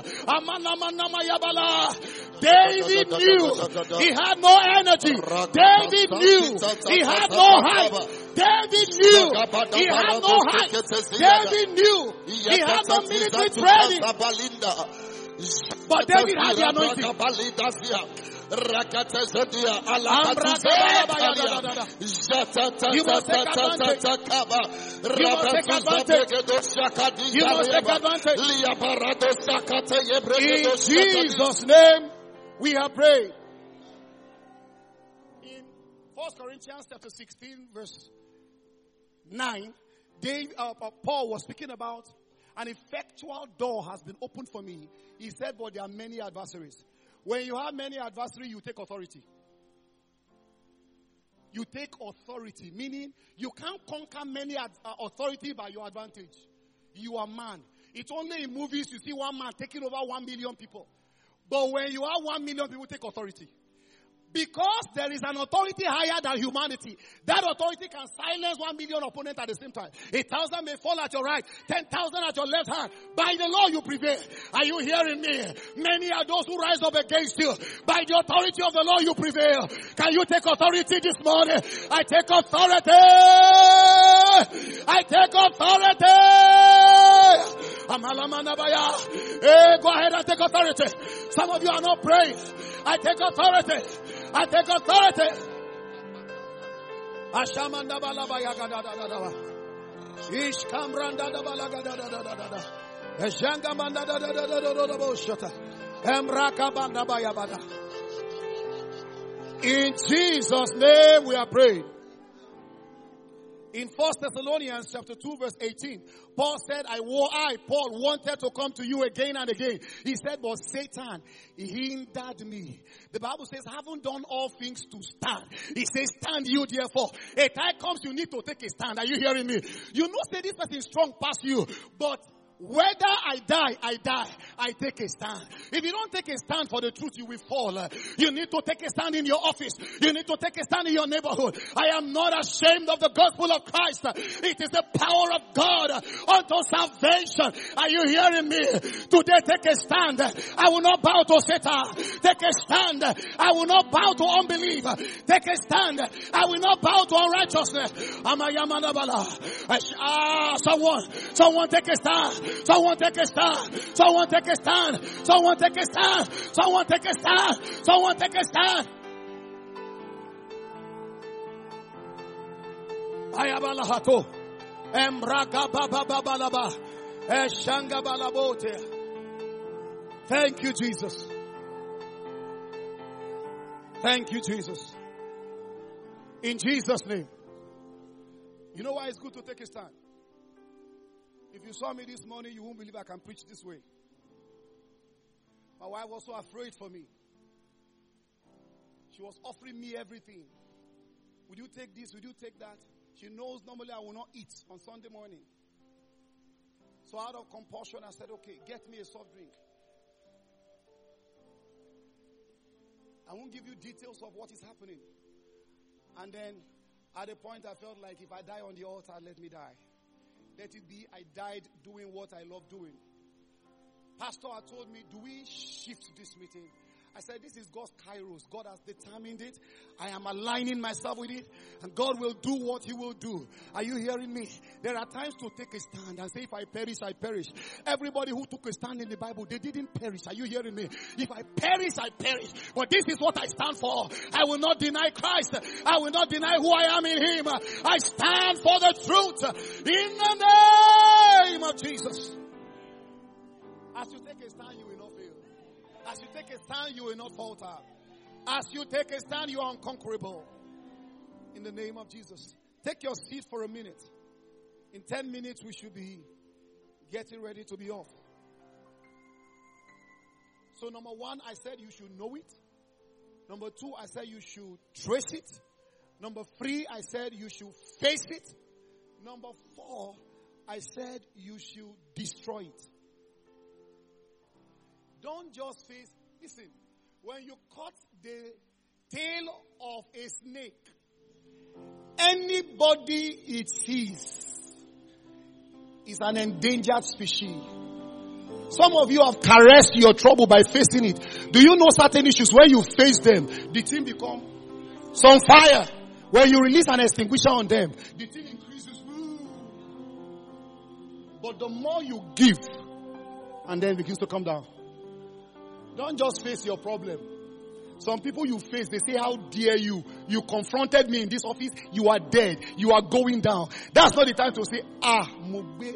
David knew he had no energy. David knew he had no height. David knew he had no height. David knew he had no military training. But David had the anointing. You must take advantage. In Jesus' name, we have prayed. In 1 Corinthians chapter 16, verse 9, Paul was speaking about an effectual door has been opened for me. He said, but there are many adversaries. When you have many adversaries, you take authority. You take authority, meaning you can't conquer many authority by your advantage. You are man. It's only in movies you see one man taking over 1 million people. But when you have 1 million people, take authority. Because there is an authority higher than humanity. That authority can silence 1 million opponents at the same time. 1,000 may fall at your right, 10,000 at your left hand. By the law you prevail. Are you hearing me? Many are those who rise up against you. By the authority of the law you prevail. Can you take authority this morning? I take authority. I take authority. Hey, go ahead and take authority. Some of you are not praying. I take authority. I take authority. Ashamanda balabaya gadadadada. Ish kamranda da balagadadadada. Eshanga manda da da da da da da boshata. Emraka banda bayabada. In Jesus' name we are praying. In 1 Thessalonians chapter 2 verse 18, Paul said, Paul wanted to come to you again and again. He said, but Satan hindered me. The Bible says, haven't done all things to stand. He says, stand you therefore. A time comes you need to take a stand. Are you hearing me? You know, say this person is strong past you, but whether I die, I take a stand. If you don't take a stand for the truth, you will fall. You need to take a stand in your office. You need to take a stand in your neighborhood. I am not ashamed of the gospel of Christ. It is the power of God unto salvation. Are you hearing me? Today, take a stand. I will not bow to Satan. Take a stand. I will not bow to unbelief. Take a stand. I will not bow to unrighteousness. Someone take a stand. Someone take a stand. Someone take a stand. Someone take a stand. Someone take a stand. Someone take a stand. Ayabalahato. Emraga baba babalaba. Eshanga balabote. Thank you, Jesus. Thank you, Jesus. In Jesus' name. You know why it's good to take a stand? If you saw me this morning, you won't believe I can preach this way. My wife was so afraid for me. She was offering me everything. Would you take this? Would you take that? She knows normally I will not eat on Sunday morning. So out of compulsion, I said, okay, get me a soft drink. I won't give you details of what is happening. And then at a point I felt like if I die on the altar, let me die. Let it be, I died doing what I love doing. Pastor had told me, do we shift this meeting? I said, this is God's kairos. God has determined it. I am aligning myself with it. And God will do what He will do. Are you hearing me? There are times to take a stand and say, if I perish, I perish. Everybody who took a stand in the Bible, they didn't perish. Are you hearing me? If I perish, I perish. But this is what I stand for. I will not deny Christ. I will not deny who I am in Him. I stand for the truth in the name of Jesus. As you take a stand, you will not fail. As you take a stand, you will not falter. As you take a stand, you are unconquerable. In the name of Jesus. Take your seat for a minute. In 10 minutes, we should be getting ready to be off. So number one, I said you should know it. Number two, I said you should trace it. Number three, I said you should face it. Number four, I said you should destroy it. Don't just face, listen, When you cut the tail of a snake, anybody it sees is an endangered species. Some of you have caressed your trouble by facing it. Do you know certain issues when you face them, the thing become some fire. When you release an extinguisher on them, the thing increases. But the more you give, and then it begins to come down. Don't just face your problem. Some people you face, they say, how dare you? You confronted me in this office. You are dead. You are going down. That's not the time to say, Mugbe.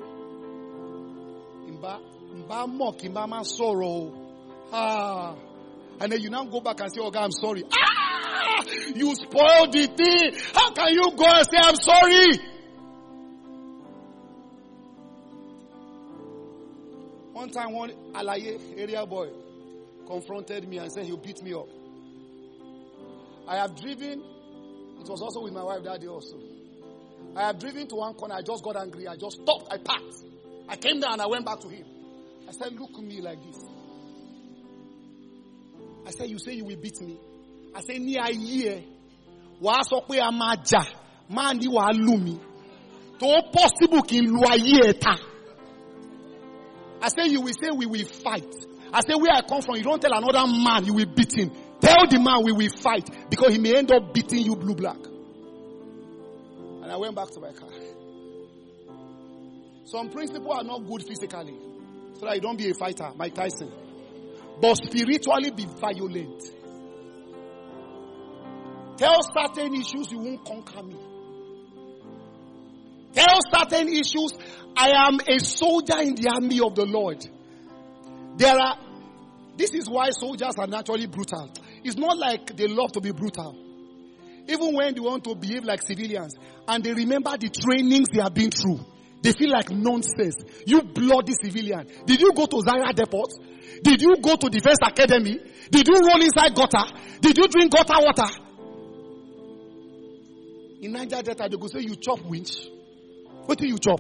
Mba mock, Mba man sorrow. And then you now go back and say, oh God, I'm sorry. You spoiled the thing. How can you go and say, I'm sorry? One time, one Alaye area boy confronted me and said he'll beat me up. I have driven, it was also with my wife that day also. I have driven to one corner, I just got angry, I just stopped, I parked. I came down and I went back to him. I said, look at me like this. I said, you say you will beat me. I said, ni aye. Wa so pe amaja, man di wa lu mi. To possible ki lu aye eta. I said, you will say we will fight. I said, where I come from, you don't tell another man you will beat him. Tell the man we will fight because he may end up beating you blue black. And I went back to my car. Some principles are not good physically, so that you don't be a fighter, Mike Tyson. But spiritually be violent. Tell certain issues you won't conquer me. Tell certain issues, I am a soldier in the army of the Lord. This is why soldiers are naturally brutal. It's not like they love to be brutal. Even when they want to behave like civilians and they remember the trainings they have been through, they feel like nonsense. You bloody civilian. Did you go to Zaria Depot? Did you go to Defense Academy? Did you roll inside gutter? Did you drink gutter water? In Niger Delta, they go say you chop winch. What do you chop?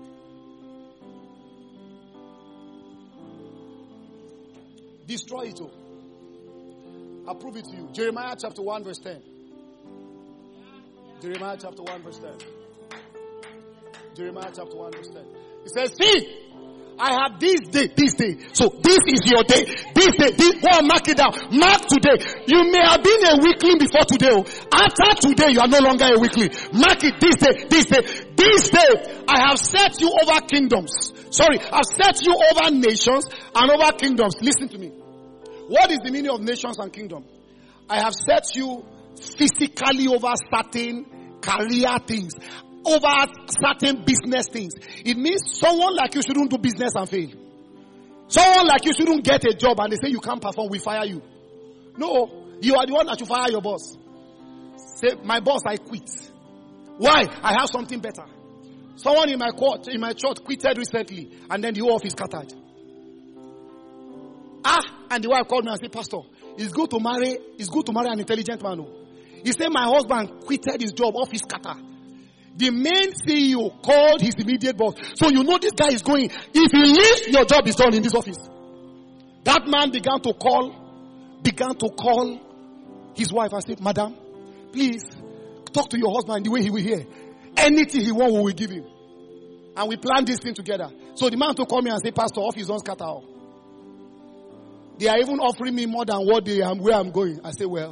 Destroy it all. I'll prove it to you. Jeremiah chapter 1 verse 10. Jeremiah chapter 1 verse 10. Jeremiah chapter 1 verse 10. It says, see, I have this day. So this is your day. This day. Go and mark it down. Mark today. You may have been a weakling before today. After today, you are no longer a weakling. Mark it this day. This day, I have set you over kingdoms. I've set you over nations and over kingdoms. Listen to me. What is the meaning of nations and kingdom? I have set you physically over certain career things, over certain business things. It means someone like you shouldn't do business and fail. Someone like you shouldn't get a job and they say you can't perform, we fire you. No, you are the one that should fire your boss. Say, my boss, I quit. Why? I have something better. Someone in my church quitted recently and then the whole office scattered. And the wife called me and said, Pastor, it's good to marry an intelligent man. He said, my husband quitted his job, office scatter. The main CEO called his immediate boss. So you know this guy is going. If he leaves, your job is done in this office. That man began to call his wife and said, Madam, please talk to your husband the way he will hear. Anything he wants, we will give him. And we plan this thing together. So the man to call me and say, Pastor, office don't scatter. They are even offering me more than where I'm going. I say, well,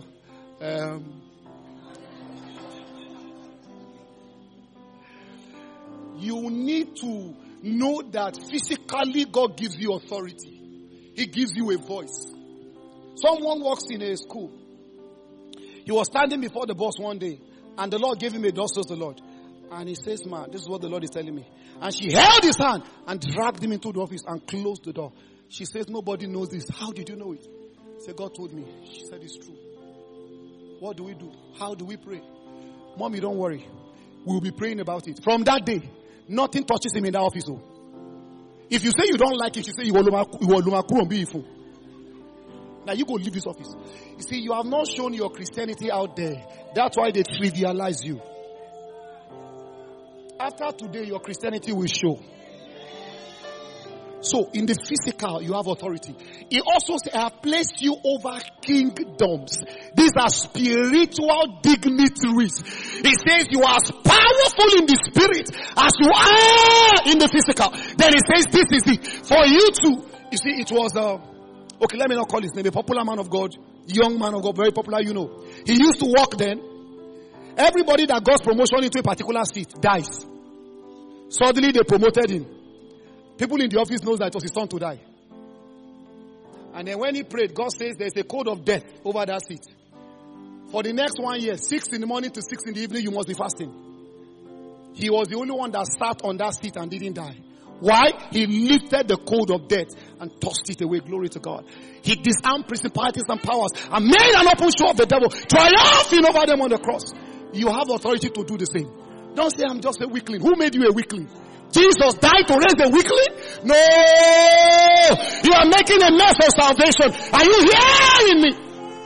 you need to know that physically God gives you authority. He gives you a voice. Someone works in a school. He was standing before the boss one day, and the Lord gave him a door, says the Lord. And he says, man, this is what the Lord is telling me. And she held his hand and dragged him into the office and closed the door. She says, nobody knows this. How did you know it? He said, God told me. She said, it's true. What do we do? How do we pray? Mommy, don't worry. We'll be praying about it. From that day, nothing touches him in that office. If you say you don't like it, you say you will be fool. Now you go leave this office. You see, you have not shown your Christianity out there. That's why they trivialize you. After today, your Christianity will show. So in the physical, you have authority. He also says, I have placed you over kingdoms. These are spiritual dignitaries. He says you are as powerful in the spirit as you are in the physical. Then he says this is it. For you to, you see, it was, okay, let me not call his name, a popular man of God, young man of God, very popular, you know. He used to walk then. Everybody that got promotion into a particular seat dies. Suddenly they promoted him. People in the office knows that it was his son to die. And then when he prayed, God says there's a code of death over that seat. For the next 1 year, 6 in the morning to 6 in the evening, you must be fasting. He was the only one that sat on that seat and didn't die. Why? He lifted the code of death and tossed it away. Glory to God. He disarmed principalities and powers and made an open show of the devil, triumphing over them on the cross. You have authority to do the same. Don't say, I'm just a weakling. Who made you a weakling? Jesus died to raise the weakling? No! You are making a mess of salvation. Are you hearing me?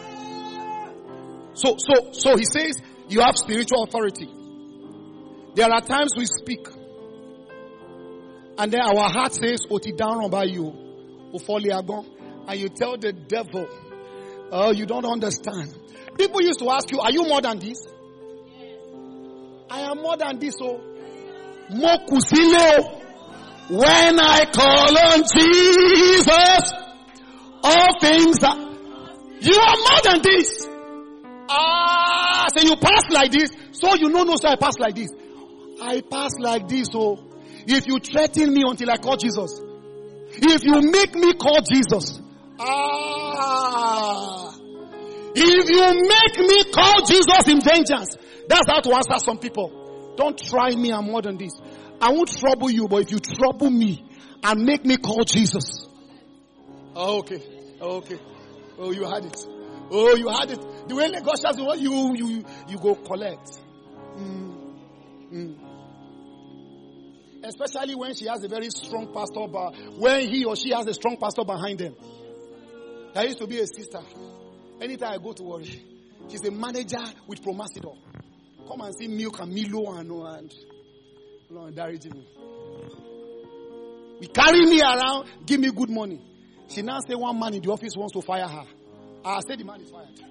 So he says, you have spiritual authority. There are times we speak. And then our heart says, Oti down by you. And you tell the devil, oh, you don't understand. People used to ask you, are you more than this? I am more than this, oh. Mokusile. When I call on Jesus, all things are, you are more than this. So you pass like this. So you know, no, so I pass like this. I pass like this, oh. If you threaten me until I call Jesus. If you make me call Jesus. If you make me call Jesus in vengeance. That's how to answer some people. Don't try me, I'm more than this. I won't trouble you, but if you trouble me and make me call Jesus. Okay. Oh, you had it. Oh, you had it. The way God shouts, you go collect. Especially when she has a very strong pastor, but when he or she has a strong pastor behind them. There used to be a sister. Anytime I go to worry, she's a manager with Promasidor. Come and see Milk and Milo and Dariji. He carry me around, give me good money. She now say one man in the office wants to fire her. I say the man is fired.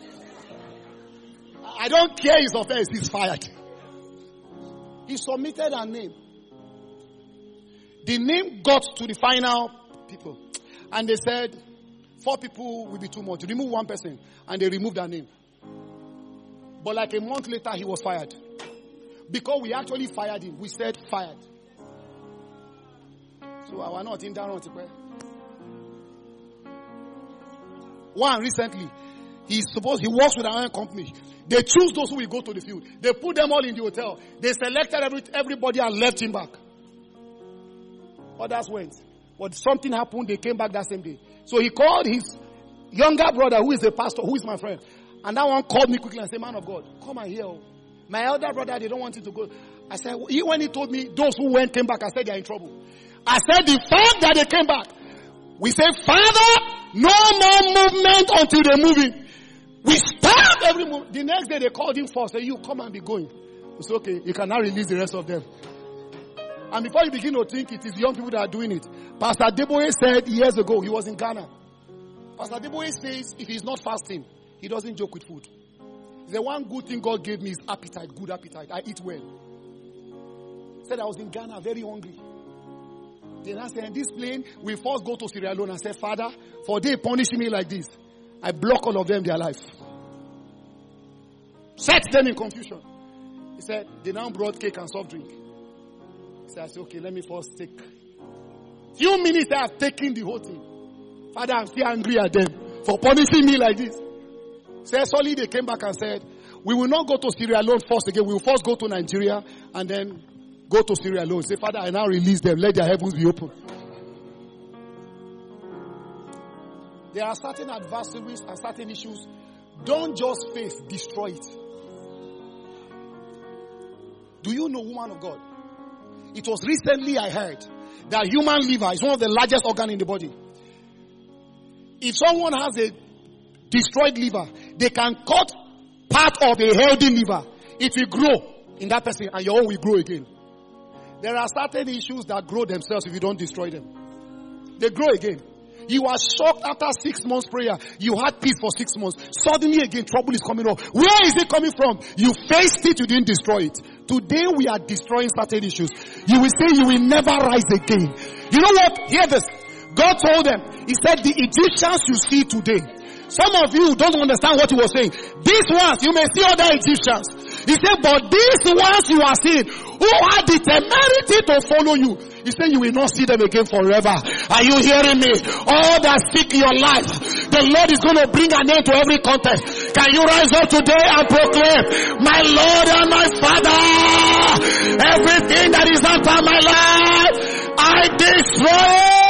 I don't care his offense, he's fired. He submitted her name. The name got to the final people. And they said, 4 people will be too much. Remove 1 person. And they removed her name. But like a month later, he was fired. Because we actually fired him. We said fired. So I was not in down. One recently, he works with our own company. They choose those who will go to the field. They put them all in the hotel. They selected everybody and left him back. Others went. But something happened, they came back that same day. So he called his younger brother, who is the pastor, who is my friend. And that one called me quickly and said, man of God, come and hear. My elder brother, they don't want him to go. I said, when he told me those who went came back, I said they are in trouble. I said the fact that they came back. We said, Father, no more movement until they're moving. We stopped every movement. The next day they called him first. Said, you come and be going. We said, okay, you can now release the rest of them. And before you begin to think it is young people that are doing it, Pastor Deboe said years ago, he was in Ghana. Pastor Deboe says if he's not fasting, he doesn't joke with food. The one good thing God gave me is appetite, good appetite. I eat well. Said I was in Ghana, very hungry. Then I said, in this plane, we first go to Sierra Leone. I said, Father, for they punishing me like this, I block all of them their life. Set them in confusion. He said, they now brought cake and soft drink. He said, I said, okay, let me first take. Few minutes I have taken the whole thing. Father, I'm still angry at them for punishing me like this. So suddenly they came back and said, we will not go to Sierra Leone first again. We will first go to Nigeria and then go to Sierra Leone. Say, Father, I now release them. Let their heavens be open. There are certain adversaries and certain issues. Don't just face, destroy it. Do you know, woman of God? It was recently I heard that human liver is one of the largest organs in the body. If someone has a destroyed liver, they can cut part of a healthy liver. It will grow in that person and your own will grow again. There are certain issues that grow themselves if you don't destroy them. They grow again. You are shocked after 6 months prayer. You had peace for 6 months. Suddenly again, trouble is coming up. Where is it coming from? You faced it, you didn't destroy it. Today we are destroying certain issues. You will say you will never rise again. You know what? Hear this. God told them, He said, the Egyptians you see today. Some of you don't understand what He was saying. These ones, you may see other Egyptians. He said, but these ones you are seeing, who had the temerity to follow you, He said you will not see them again forever. Are you hearing me? All that seek your life, the Lord is going to bring an end to every contest. Can you rise up today and proclaim, my Lord and my Father, everything that is after my life, I destroy.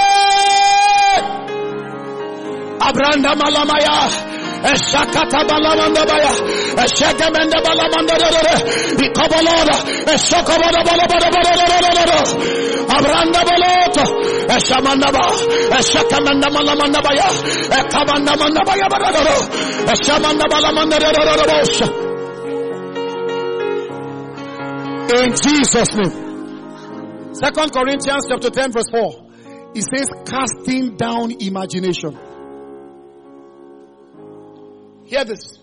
Abranda malamaya. Eshakata balamandabaya. Eshagamenda balamandadere. Ikabaloda. Eshakabada balabada. Abranda baloto. Eshamandaba. Eshakamenda malamandabaya. Ekabanda mandabaya badadoro. Eshamanda balamandadere. In Jesus' name. 2 Corinthians chapter 10 verse 4. It says, casting down imagination. Hear this.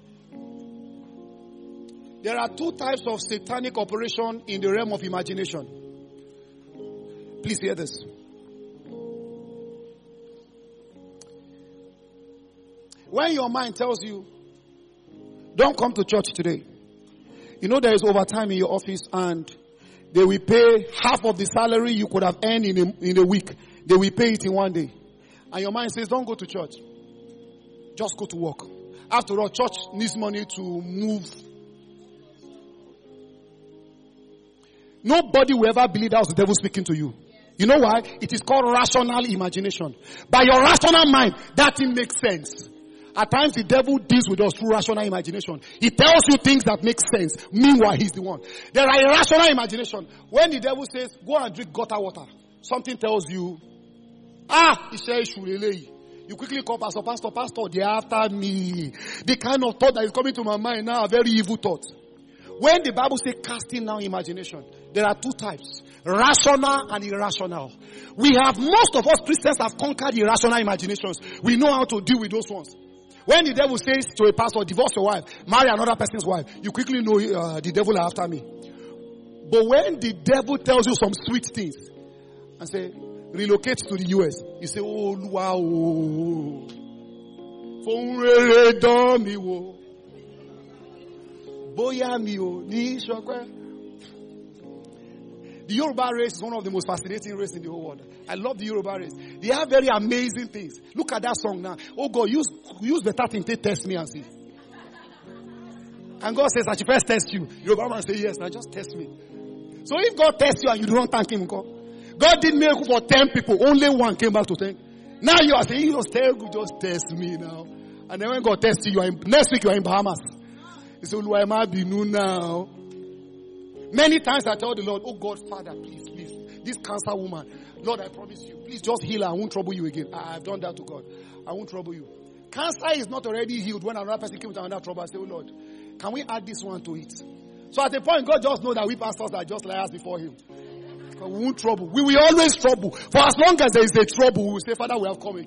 There are 2 types of satanic operation in the realm of imagination. Please hear this. When your mind tells you, don't come to church today. You know there is overtime in your office and they will pay half of the salary you could have earned in a week. They will pay it in one day. And your mind says, don't go to church. Just go to work. After all, church needs money to move. Nobody will ever believe that was the devil speaking to you. You know why? It is called rational imagination. By your rational mind, that thing makes sense. At times the devil deals with us through rational imagination. He tells you things that make sense. Meanwhile, he's the one. There are irrational imagination. When the devil says, go and drink gutter water, something tells you, he says, you quickly call pastor, they're after me. The kind of thought that is coming to my mind now, a very evil thought. When the Bible says casting down imagination, there are 2 types. Rational and irrational. Most of us Christians have conquered irrational imaginations. We know how to deal with those ones. When the devil says to a pastor, divorce your wife, marry another person's wife, you quickly know the devil is after me. But when the devil tells you some sweet things and say, relocate to the US, you say, oh, wow. The Yoruba race is one of the most fascinating races in the whole world. I love the Yoruba race. They have very amazing things. Look at that song now. Oh God, use better thing to test me and see. And God says, I should first test you. Yoruba man say, yes, now just test me. So if God tests you and you don't thank Him, God did miracle for 10 people. Only 1 came back to thank. Now you are saying, just test me now. And then when God tests you, next week you are in Bahamas. You say, why am I be new now? Many times I tell the Lord, oh God, Father, please, this cancer woman, Lord, I promise you, please just heal her. I won't trouble you again. I've done that to God. I won't trouble you. Cancer is not already healed. When another person came with another trouble, I say, oh Lord, can we add this one to it? So at a point, God just knows that we pastors are just liars before Him. We won't trouble. We will always trouble. For as long as there is a trouble, we will say, Father, we have come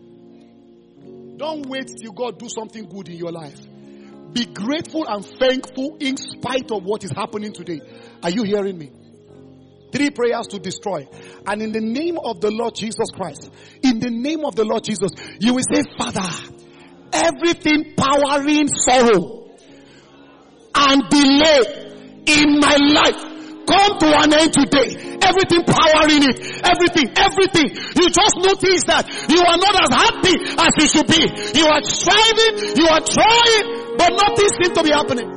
again. Don't wait till God do something good in your life. Be grateful and thankful in spite of what is happening today. Are you hearing me? 3 prayers to destroy. And in the name of the Lord Jesus Christ, in the name of the Lord Jesus, you will say, Father, everything powering sorrow and delay in my life, come to an end today. Everything powering it. Everything. You just notice that you are not as happy as you should be. You are striving, you are trying, but nothing seems to be happening.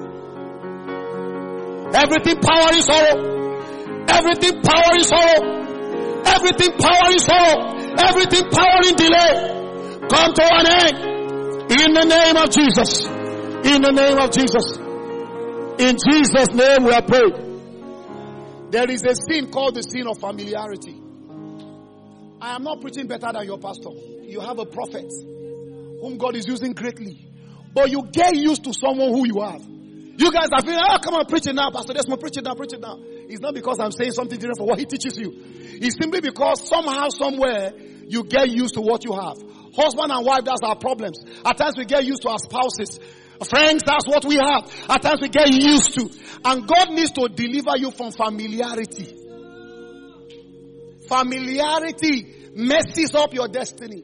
Everything powering sorrow. Everything powering sorrow. Everything powering sorrow. Everything powering delay. Come to an end. In the name of Jesus. In the name of Jesus. In Jesus' name we are praying. There is a sin called the sin of familiarity. I am not preaching better than your pastor. You have a prophet whom God is using greatly. But you get used to someone who you have. You guys are feeling, come on, preach it now, Pastor Desmond, preach it now. It's not because I'm saying something different from what he teaches you. It's simply because somehow, somewhere, you get used to what you have. Husband and wife, that's our problems. At times we get used to our spouses. Friends, that's what we have. At times we get used to. And God needs to deliver you from familiarity. Familiarity messes up your destiny.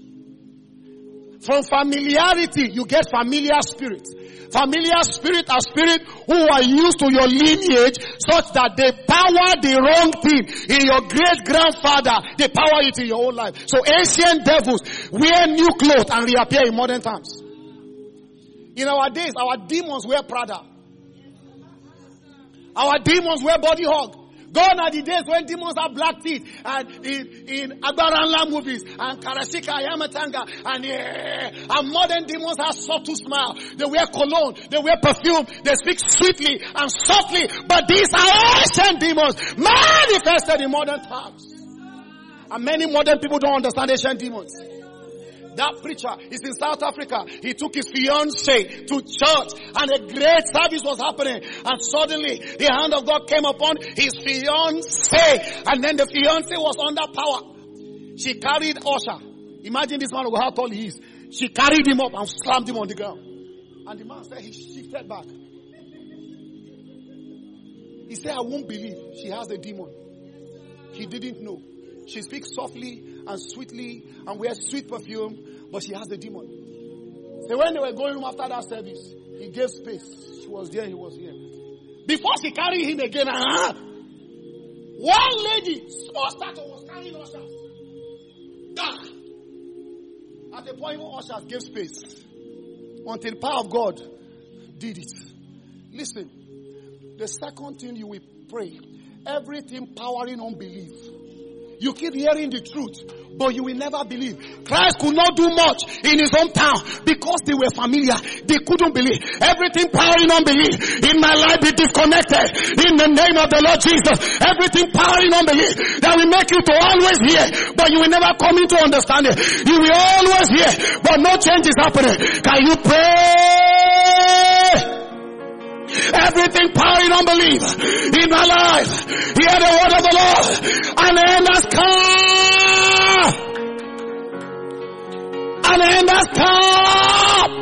From familiarity, you get familiar spirits. Familiar spirit are spirits who are used to your lineage such that they power the wrong thing in your great-grandfather. They power it in your own life. So ancient devils wear new clothes and reappear in modern times. In our days, our demons wear Prada. Our demons wear body hug. Gone are the days when demons have black teeth, and in Agbaranla movies, and Karashika, Yamatanga, and modern demons have subtle smile. They wear cologne, they wear perfume, they speak sweetly and softly, but these are ancient demons manifested in modern times. And many modern people don't understand ancient demons. That preacher is in South Africa. He took his fiancée to church and a great service was happening. And suddenly the hand of God came upon his fiancée. And then the fiancée was under power. She carried Usher. Imagine this man, how tall he is. She carried him up and slammed him on the ground. And the man said he shifted back. He said, I won't believe she has a demon. He didn't know. She speaks softly and sweetly and wears sweet perfume, but she has a demon. So when they were going home after that service, he gave space. She was there, he was here. Before she carried him again, one lady, small stature, was carrying ushers. At the point where ushers gave space, until the power of God did it. Listen, the second thing you will pray, everything powering unbelief. You keep hearing the truth, but you will never believe. Christ could not do much in his hometown because they were familiar. They couldn't believe. Everything powering unbelief in my life be disconnected in the name of the Lord Jesus. Everything powering unbelief that will make you to always hear, but you will never come into understanding. You will always hear, but no change is happening. Can you pray? Everything powering unbelief in my life. Hear the word of the Lord. An end has come. An end has come.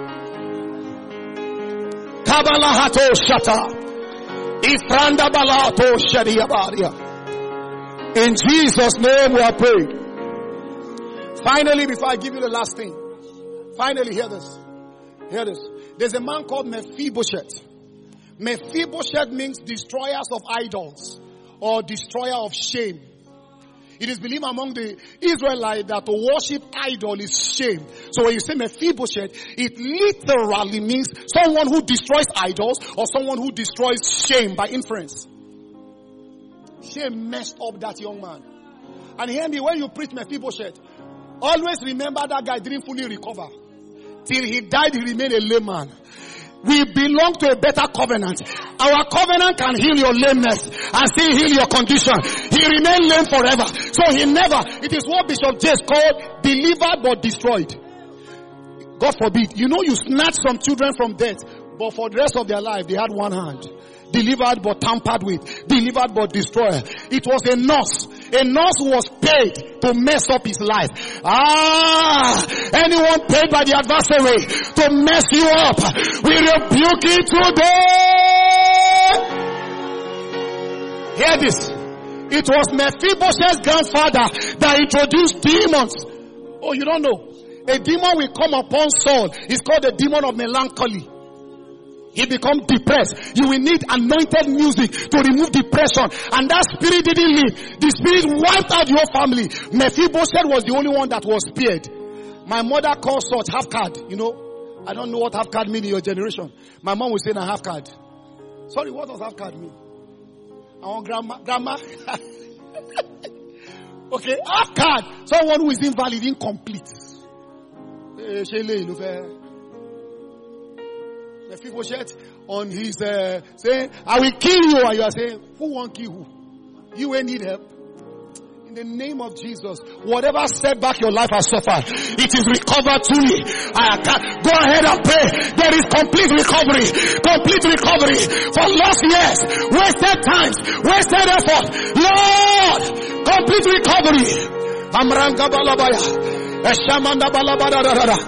Kabalahato shata. Ifranda balato shadiabaria. In Jesus' name we are praying. Finally, before I give you the last thing. Finally, hear this. Hear this. There's a man called Mephibosheth. Mephibosheth means destroyers of idols or destroyer of shame. It is believed among the Israelites that to worship idol is shame. So when you say Mephibosheth, it literally means someone who destroys idols or someone who destroys shame by inference. Shame messed up that young man. And hear me, when you preach Mephibosheth, always remember that guy didn't fully recover. Till he died, he remained a layman. We belong to a better covenant. Our covenant can heal your lameness and still heal your condition. He remained lame forever. So he never, it is what Bishop James called delivered but destroyed. God forbid. You know, you snatch some children from death, but for the rest of their life, they had one hand. Delivered but tampered with. Delivered but destroyed. It was a nurse. A nurse who was paid to mess up his life. Anyone paid by the adversary to mess you up, we rebuke it today. Hear this. It was Mephibosheth's grandfather that introduced demons. Oh, you don't know. A demon will come upon Saul. It's called the demon of melancholy. He becomes depressed. You will need anointed music to remove depression. And that spirit didn't leave. The spirit wiped out your family. Mephibosheth was the only one that was spared. My mother calls such half card. You know, I don't know what half card mean in your generation. My mom would say na half card. Sorry, what does half card mean? I want grandma. Okay, half card. Someone who is invalid, incomplete. Mephibosheth on his saying, I will kill you, and you are saying, who won't kill who? You ain't need help. In the name of Jesus, whatever setback your life has suffered, it is recovered truly. Go ahead and pray. There is complete recovery for lost years, wasted times, wasted effort. Lord, complete recovery. Amranga balabaya, eshamanda balabada.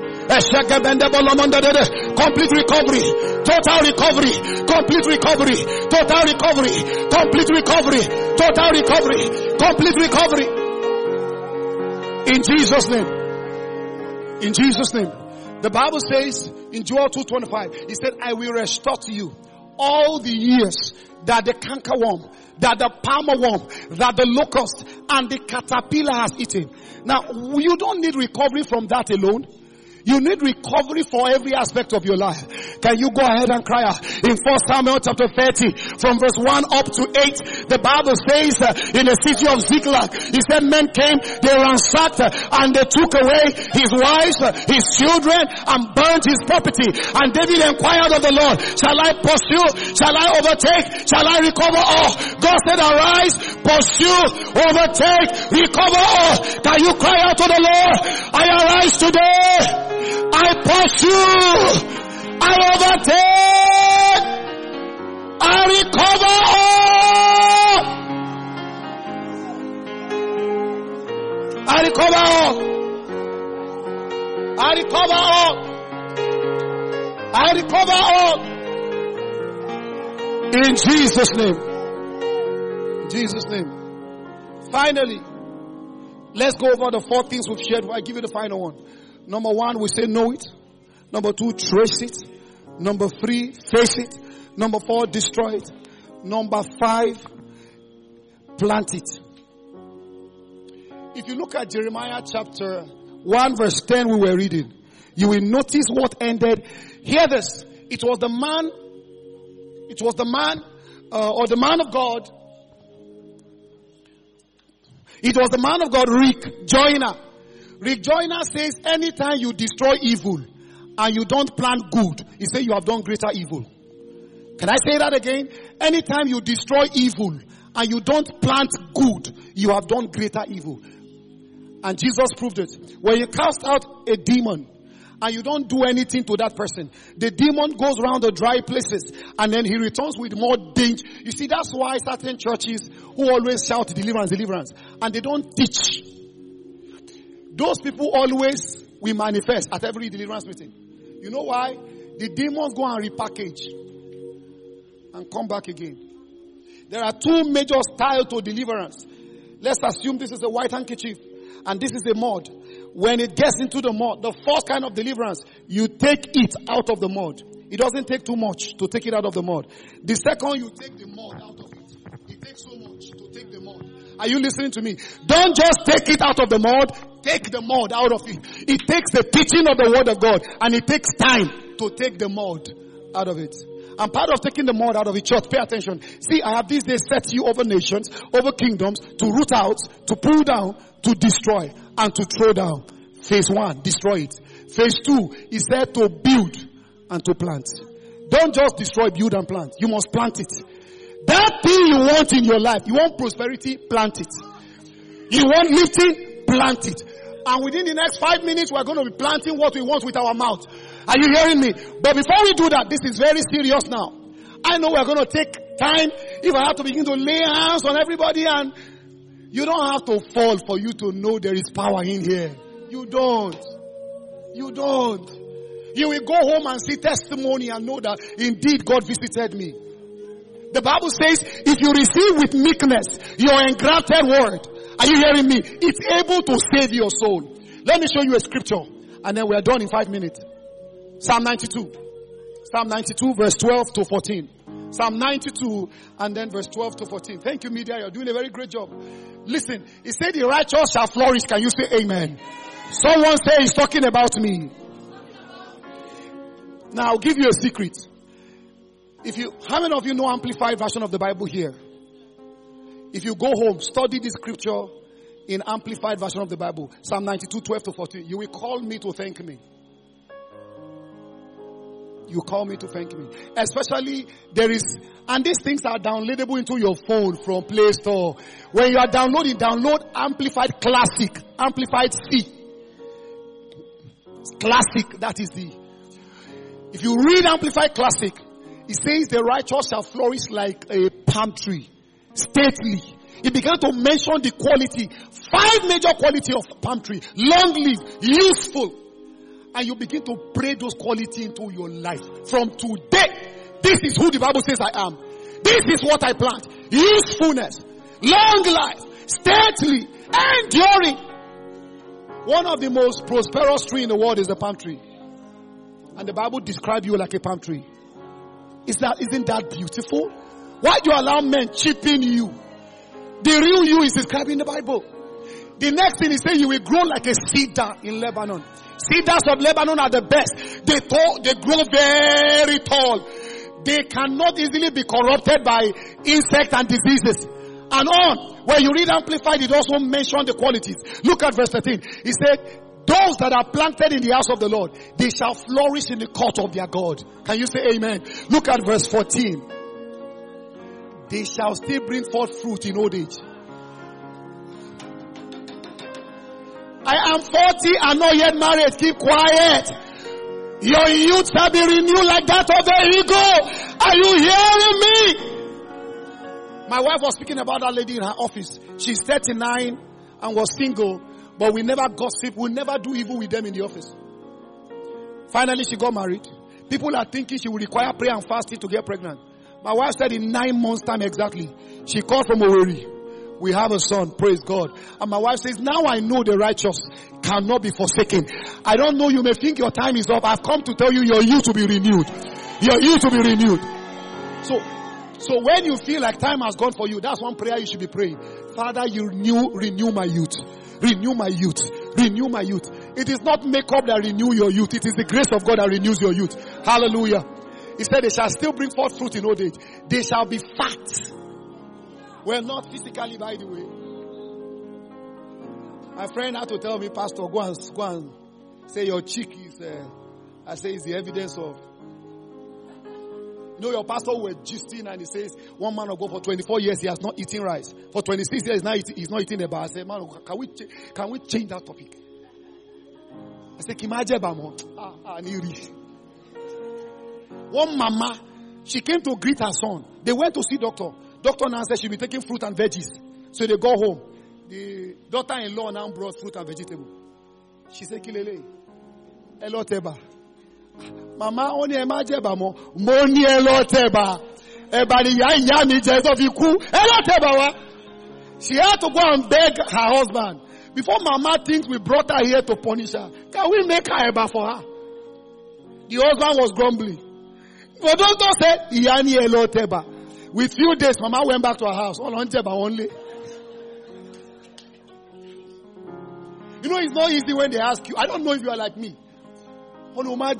Complete recovery, total recovery, complete recovery, total recovery, complete recovery, total recovery, complete recovery. In Jesus' name. In Jesus' name. The Bible says in Joel 2:25, it said, I will restore to you all the years that the cankerworm, that the palmer worm, that the locust and the caterpillar has eaten. Now, you don't need recovery from that alone. You need recovery for every aspect of your life. Can you go ahead and cry out? In 1 Samuel chapter 30, from verse 1 up to 8, the Bible says in the city of Ziklag, he said men came, they ransacked, and they took away his wives, his children, and burnt his property. And David inquired of the Lord, shall I pursue? Shall I overtake? Shall I recover all? God said, arise, pursue, overtake, recover all. Can you cry out to the Lord? I arise today. I pursue, I overtake, I recover all. I recover all. I recover all. I recover all. In Jesus' name. In Jesus' name. Finally, let's go over the 4 things we've shared. I give you the final one. Number 1, we say know it. Number 2, trace it. Number 3, face it. Number 4, destroy it. Number 5, plant it. If you look at Jeremiah chapter 1 verse 10 we were reading, you will notice what ended. Hear this. It was the man or the man of God. It was the man of God, Rick Joyner. Rick Joyner says, anytime you destroy evil and you don't plant good, he says you have done greater evil. Can I say that again? Anytime you destroy evil and you don't plant good, you have done greater evil. And Jesus proved it. When you cast out a demon and you don't do anything to that person, the demon goes around the dry places and then he returns with more danger. You see, that's why certain churches who always shout deliverance, deliverance, and they don't teach. Those people always will manifest at every deliverance meeting. You know why? The demons go and repackage and come back again. There are 2 major styles to deliverance. Let's assume this is a white handkerchief and this is a mud. When it gets into the mud, the first kind of deliverance, you take it out of the mud. It doesn't take too much to take it out of the mud. The second, you take the mud out of it. It takes so much to take the mud. Are you listening to me? Don't just take it out of the mud. Take the mud out of it. It takes the teaching of the word of God, and it takes time to take the mud out of it. And part of taking the mud out of it, church, pay attention. See, I have these days set you over nations, over kingdoms, to root out, to pull down, to destroy, and to throw down. Phase 1, destroy it. Phase 2 is there to build and to plant. Don't just destroy, build, and plant. You must plant it. That thing you want in your life, you want prosperity, plant it. You want lifting, plant it. And within the next 5 minutes, we're going to be planting what we want with our mouth. Are you hearing me? But before we do that, this is very serious now. I know we're going to take time. If I have to begin to lay hands on everybody, and you don't have to fall for you to know there is power in here. You don't. You don't. You will go home and see testimony and know that indeed God visited me. The Bible says, if you receive with meekness your engrafted word, are you hearing me? It's able to save your soul. Let me show you a scripture, and then we are done in 5 minutes. Psalm 92. Psalm 92 verse 12 to 14. Psalm 92 and then verse 12 to 14. Thank you, media. You're doing a very great job. Listen, it said the righteous shall flourish. Can you say amen? Someone say he's talking about me. Now I'll give you a secret. How many of you know Amplified version of the Bible here? If you go home, study this scripture in Amplified version of the Bible, Psalm 92, 12 to 14. You will call me to thank me. You call me to thank me. Especially and these things are downloadable into your phone from Play Store. When you are downloading, download Amplified Classic. Amplified C. Classic, that is if you read Amplified Classic, it says the righteous shall flourish like a palm tree. Stately. It began to mention the quality. 5 major qualities of palm tree. Long-lived, useful. And you begin to pray those qualities into your life. From today, this is who the Bible says I am. This is what I plant. Usefulness, long life, stately, enduring. One of the most prosperous trees in the world is the palm tree. And the Bible describes you like a palm tree. Isn't that beautiful? Why do you allow men cheapen you? The real you is described in the Bible. The next thing is saying you will grow like a cedar in Lebanon. Cedars of Lebanon are the best. They grow very tall. They cannot easily be corrupted by insects and diseases. And on. When you read Amplified, it also mentions the qualities. Look at verse 13. He said, those that are planted in the house of the Lord, they shall flourish in the court of their God. Can you say amen? Look at verse 14. They shall still bring forth fruit in old age. I am 40 and not yet married. Keep quiet. Your youth shall be renewed like that of the eagle. Are you hearing me? My wife was speaking about that lady in her office. She's 39 and was single, but we never gossip. We never do evil with them in the office. Finally, she got married. People are thinking she will require prayer and fasting to get pregnant. My wife said in 9 months' time exactly, she called from Owerri. We have a son, praise God. And my wife says, now I know the righteous cannot be forsaken. I don't know, you may think your time is up. I've come to tell you your youth will be renewed. Your youth will be renewed. So when you feel like time has gone for you, that's one prayer you should be praying. Father, you renew my youth. Renew my youth. Renew my youth. It is not makeup that renew your youth. It is the grace of God that renews your youth. Hallelujah. He said they shall still bring forth fruit in old age. They shall be fat. Well, not physically, by the way. My friend had to tell me, Pastor, go and say your cheek is, I say it's the evidence of. You know, your pastor was gisting and he says, one man will go for 24 years, he has not eaten rice. For 26 years, now he's not eating a bar. I said, man, can we change that topic? I said, Kimaje Bamo. One mama, she came to greet her son. They went to see doctor. Doctor now said she'll be taking fruit and veggies. So they go home. The daughter-in-law now brought fruit and vegetable. She said, Kilele, hello teba. Mama, only ema mo. Moni hello teba. Ebali ya mi je to fi ku. Hello teba wa. She had to go and beg her husband. Before mama thinks we brought her here to punish her, can we make her eba for her? The husband was grumbling. But doctor said, Iyani hello teba. With few days, mama went back to her house. All on teba only. You know, it's not easy when they ask you. I don't know if you are like me. You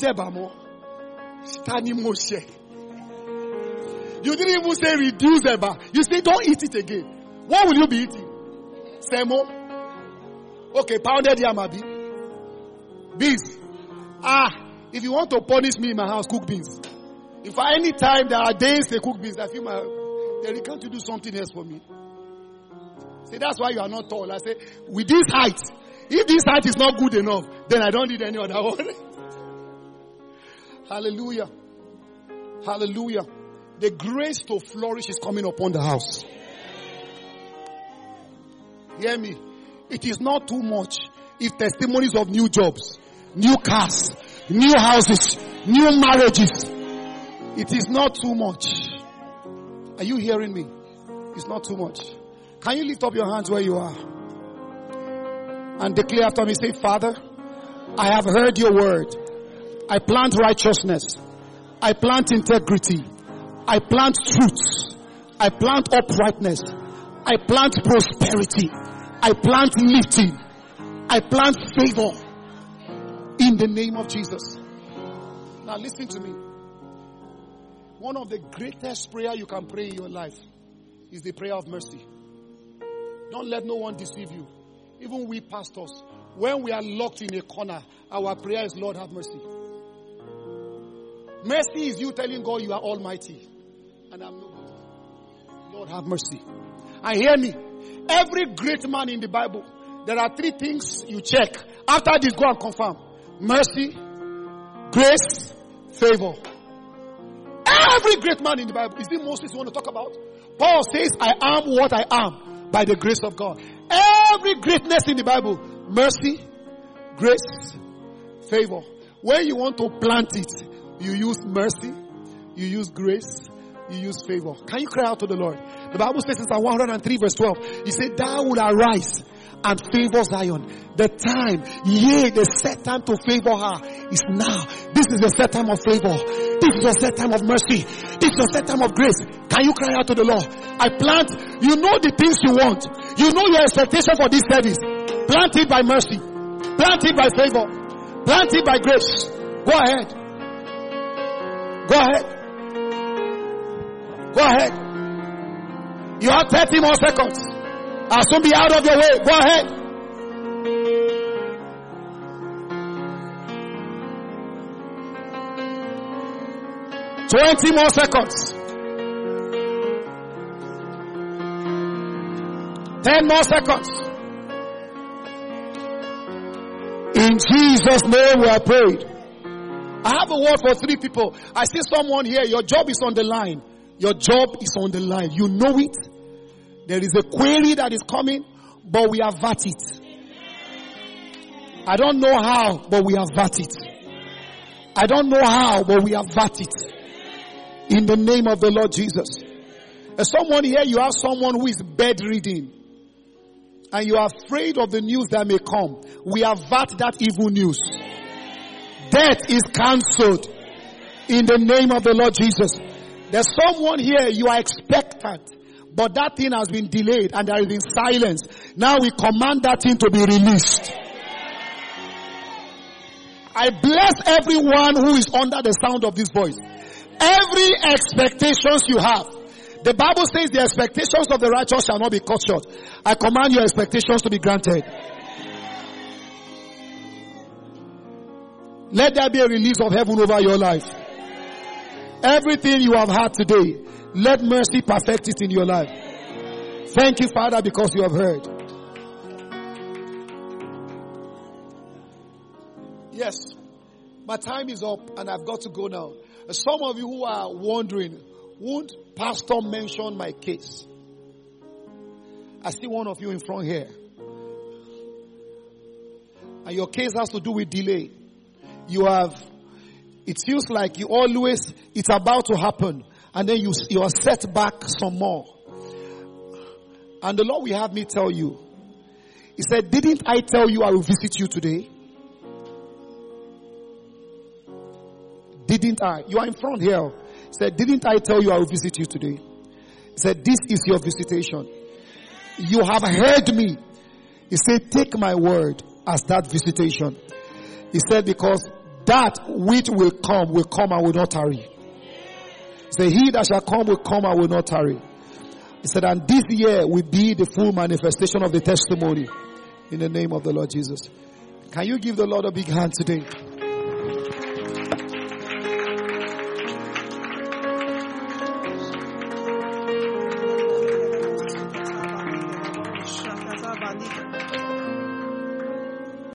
didn't even say reduce eba. You say don't eat it again. What will you be eating? Semo? Okay, pounded yam abi. Beans. If you want to punish me in my house, cook beans. If any time there are days they cook beans, I feel they can't do something else for me. Say that's why you are not tall. I say, with this height, if this height is not good enough, then I don't need any other one. Hallelujah. Hallelujah. The grace to flourish is coming upon the house. Hear me. It is not too much if testimonies of new jobs, new cars, new houses, new marriages. It is not too much. Are you hearing me? It's not too much. Can you lift up your hands where you are? And declare after me, say, Father, I have heard your word. I plant righteousness. I plant integrity. I plant truth. I plant uprightness. I plant prosperity. I plant lifting. I plant favor. In the name of Jesus. Now listen to me. One of the greatest prayer you can pray in your life is the prayer of mercy. Don't let no one deceive you. Even we pastors, when we are locked in a corner, our prayer is, Lord, have mercy. Mercy is you telling God you are almighty. And I'm nobody. Lord, have mercy. And hear me. Every great man in the Bible, there are 3 things you check. After this, go and confirm. Mercy, grace, favor. Every great man in the Bible. Is it Moses you want to talk about? Paul says, I am what I am by the grace of God. Every greatness in the Bible. Mercy, grace, favor. When you want to plant it, you use mercy, you use grace, you use favor. Can you cry out to the Lord? The Bible says in Psalm 103 verse 12, He said, thou would arise and favor Zion. The time, yea, the set time to favor her is now. This is the set time of favor. This is the set time of mercy. This is the set time of grace. Can you cry out to the Lord? I plant, you know the things you want. You know your expectation for this service. Plant it by mercy. Plant it by favor. Plant it by grace. Go ahead. Go ahead. Go ahead. You have 30 more seconds. I'll soon be out of your way. Go ahead. $20 more seconds. 10 more seconds. In Jesus' name we are prayed. I have a word for 3 people. I see someone here. Your job is on the line. Your job is on the line. You know it. There is a query that is coming, but we avert it. I don't know how, but we avert it. I don't know how, but we avert it. In the name of the Lord Jesus. There's someone here, you have someone who is bedridden. And you are afraid of the news that may come. We avert that evil news. Death is cancelled. In the name of the Lord Jesus. There's someone here, you are expectant. But that thing has been delayed and there has been silence. Now we command that thing to be released. I bless everyone who is under the sound of this voice. Every expectations you have. The Bible says the expectations of the righteous shall not be cut short. I command your expectations to be granted. Let there be a release of heaven over your life. Everything you have had today, let mercy perfect it in your life. Thank you, Father, because you have heard. Yes, my time is up and I've got to go now. Some of you who are wondering, won't Pastor mention my case? I see one of you in front here. And your case has to do with delay. It feels like you always, it's about to happen. And then you are set back some more. And the Lord will have me tell you. He said, didn't I tell you I will visit you today? Didn't I? You are in front here. He said, didn't I tell you I will visit you today? He said, this is your visitation. You have heard me. He said, take my word as that visitation. He said, because that which will come and will not tarry. He said, he that shall come will come and will not tarry. He said, and this year will be the full manifestation of the testimony in the name of the Lord Jesus. Can you give the Lord a big hand today?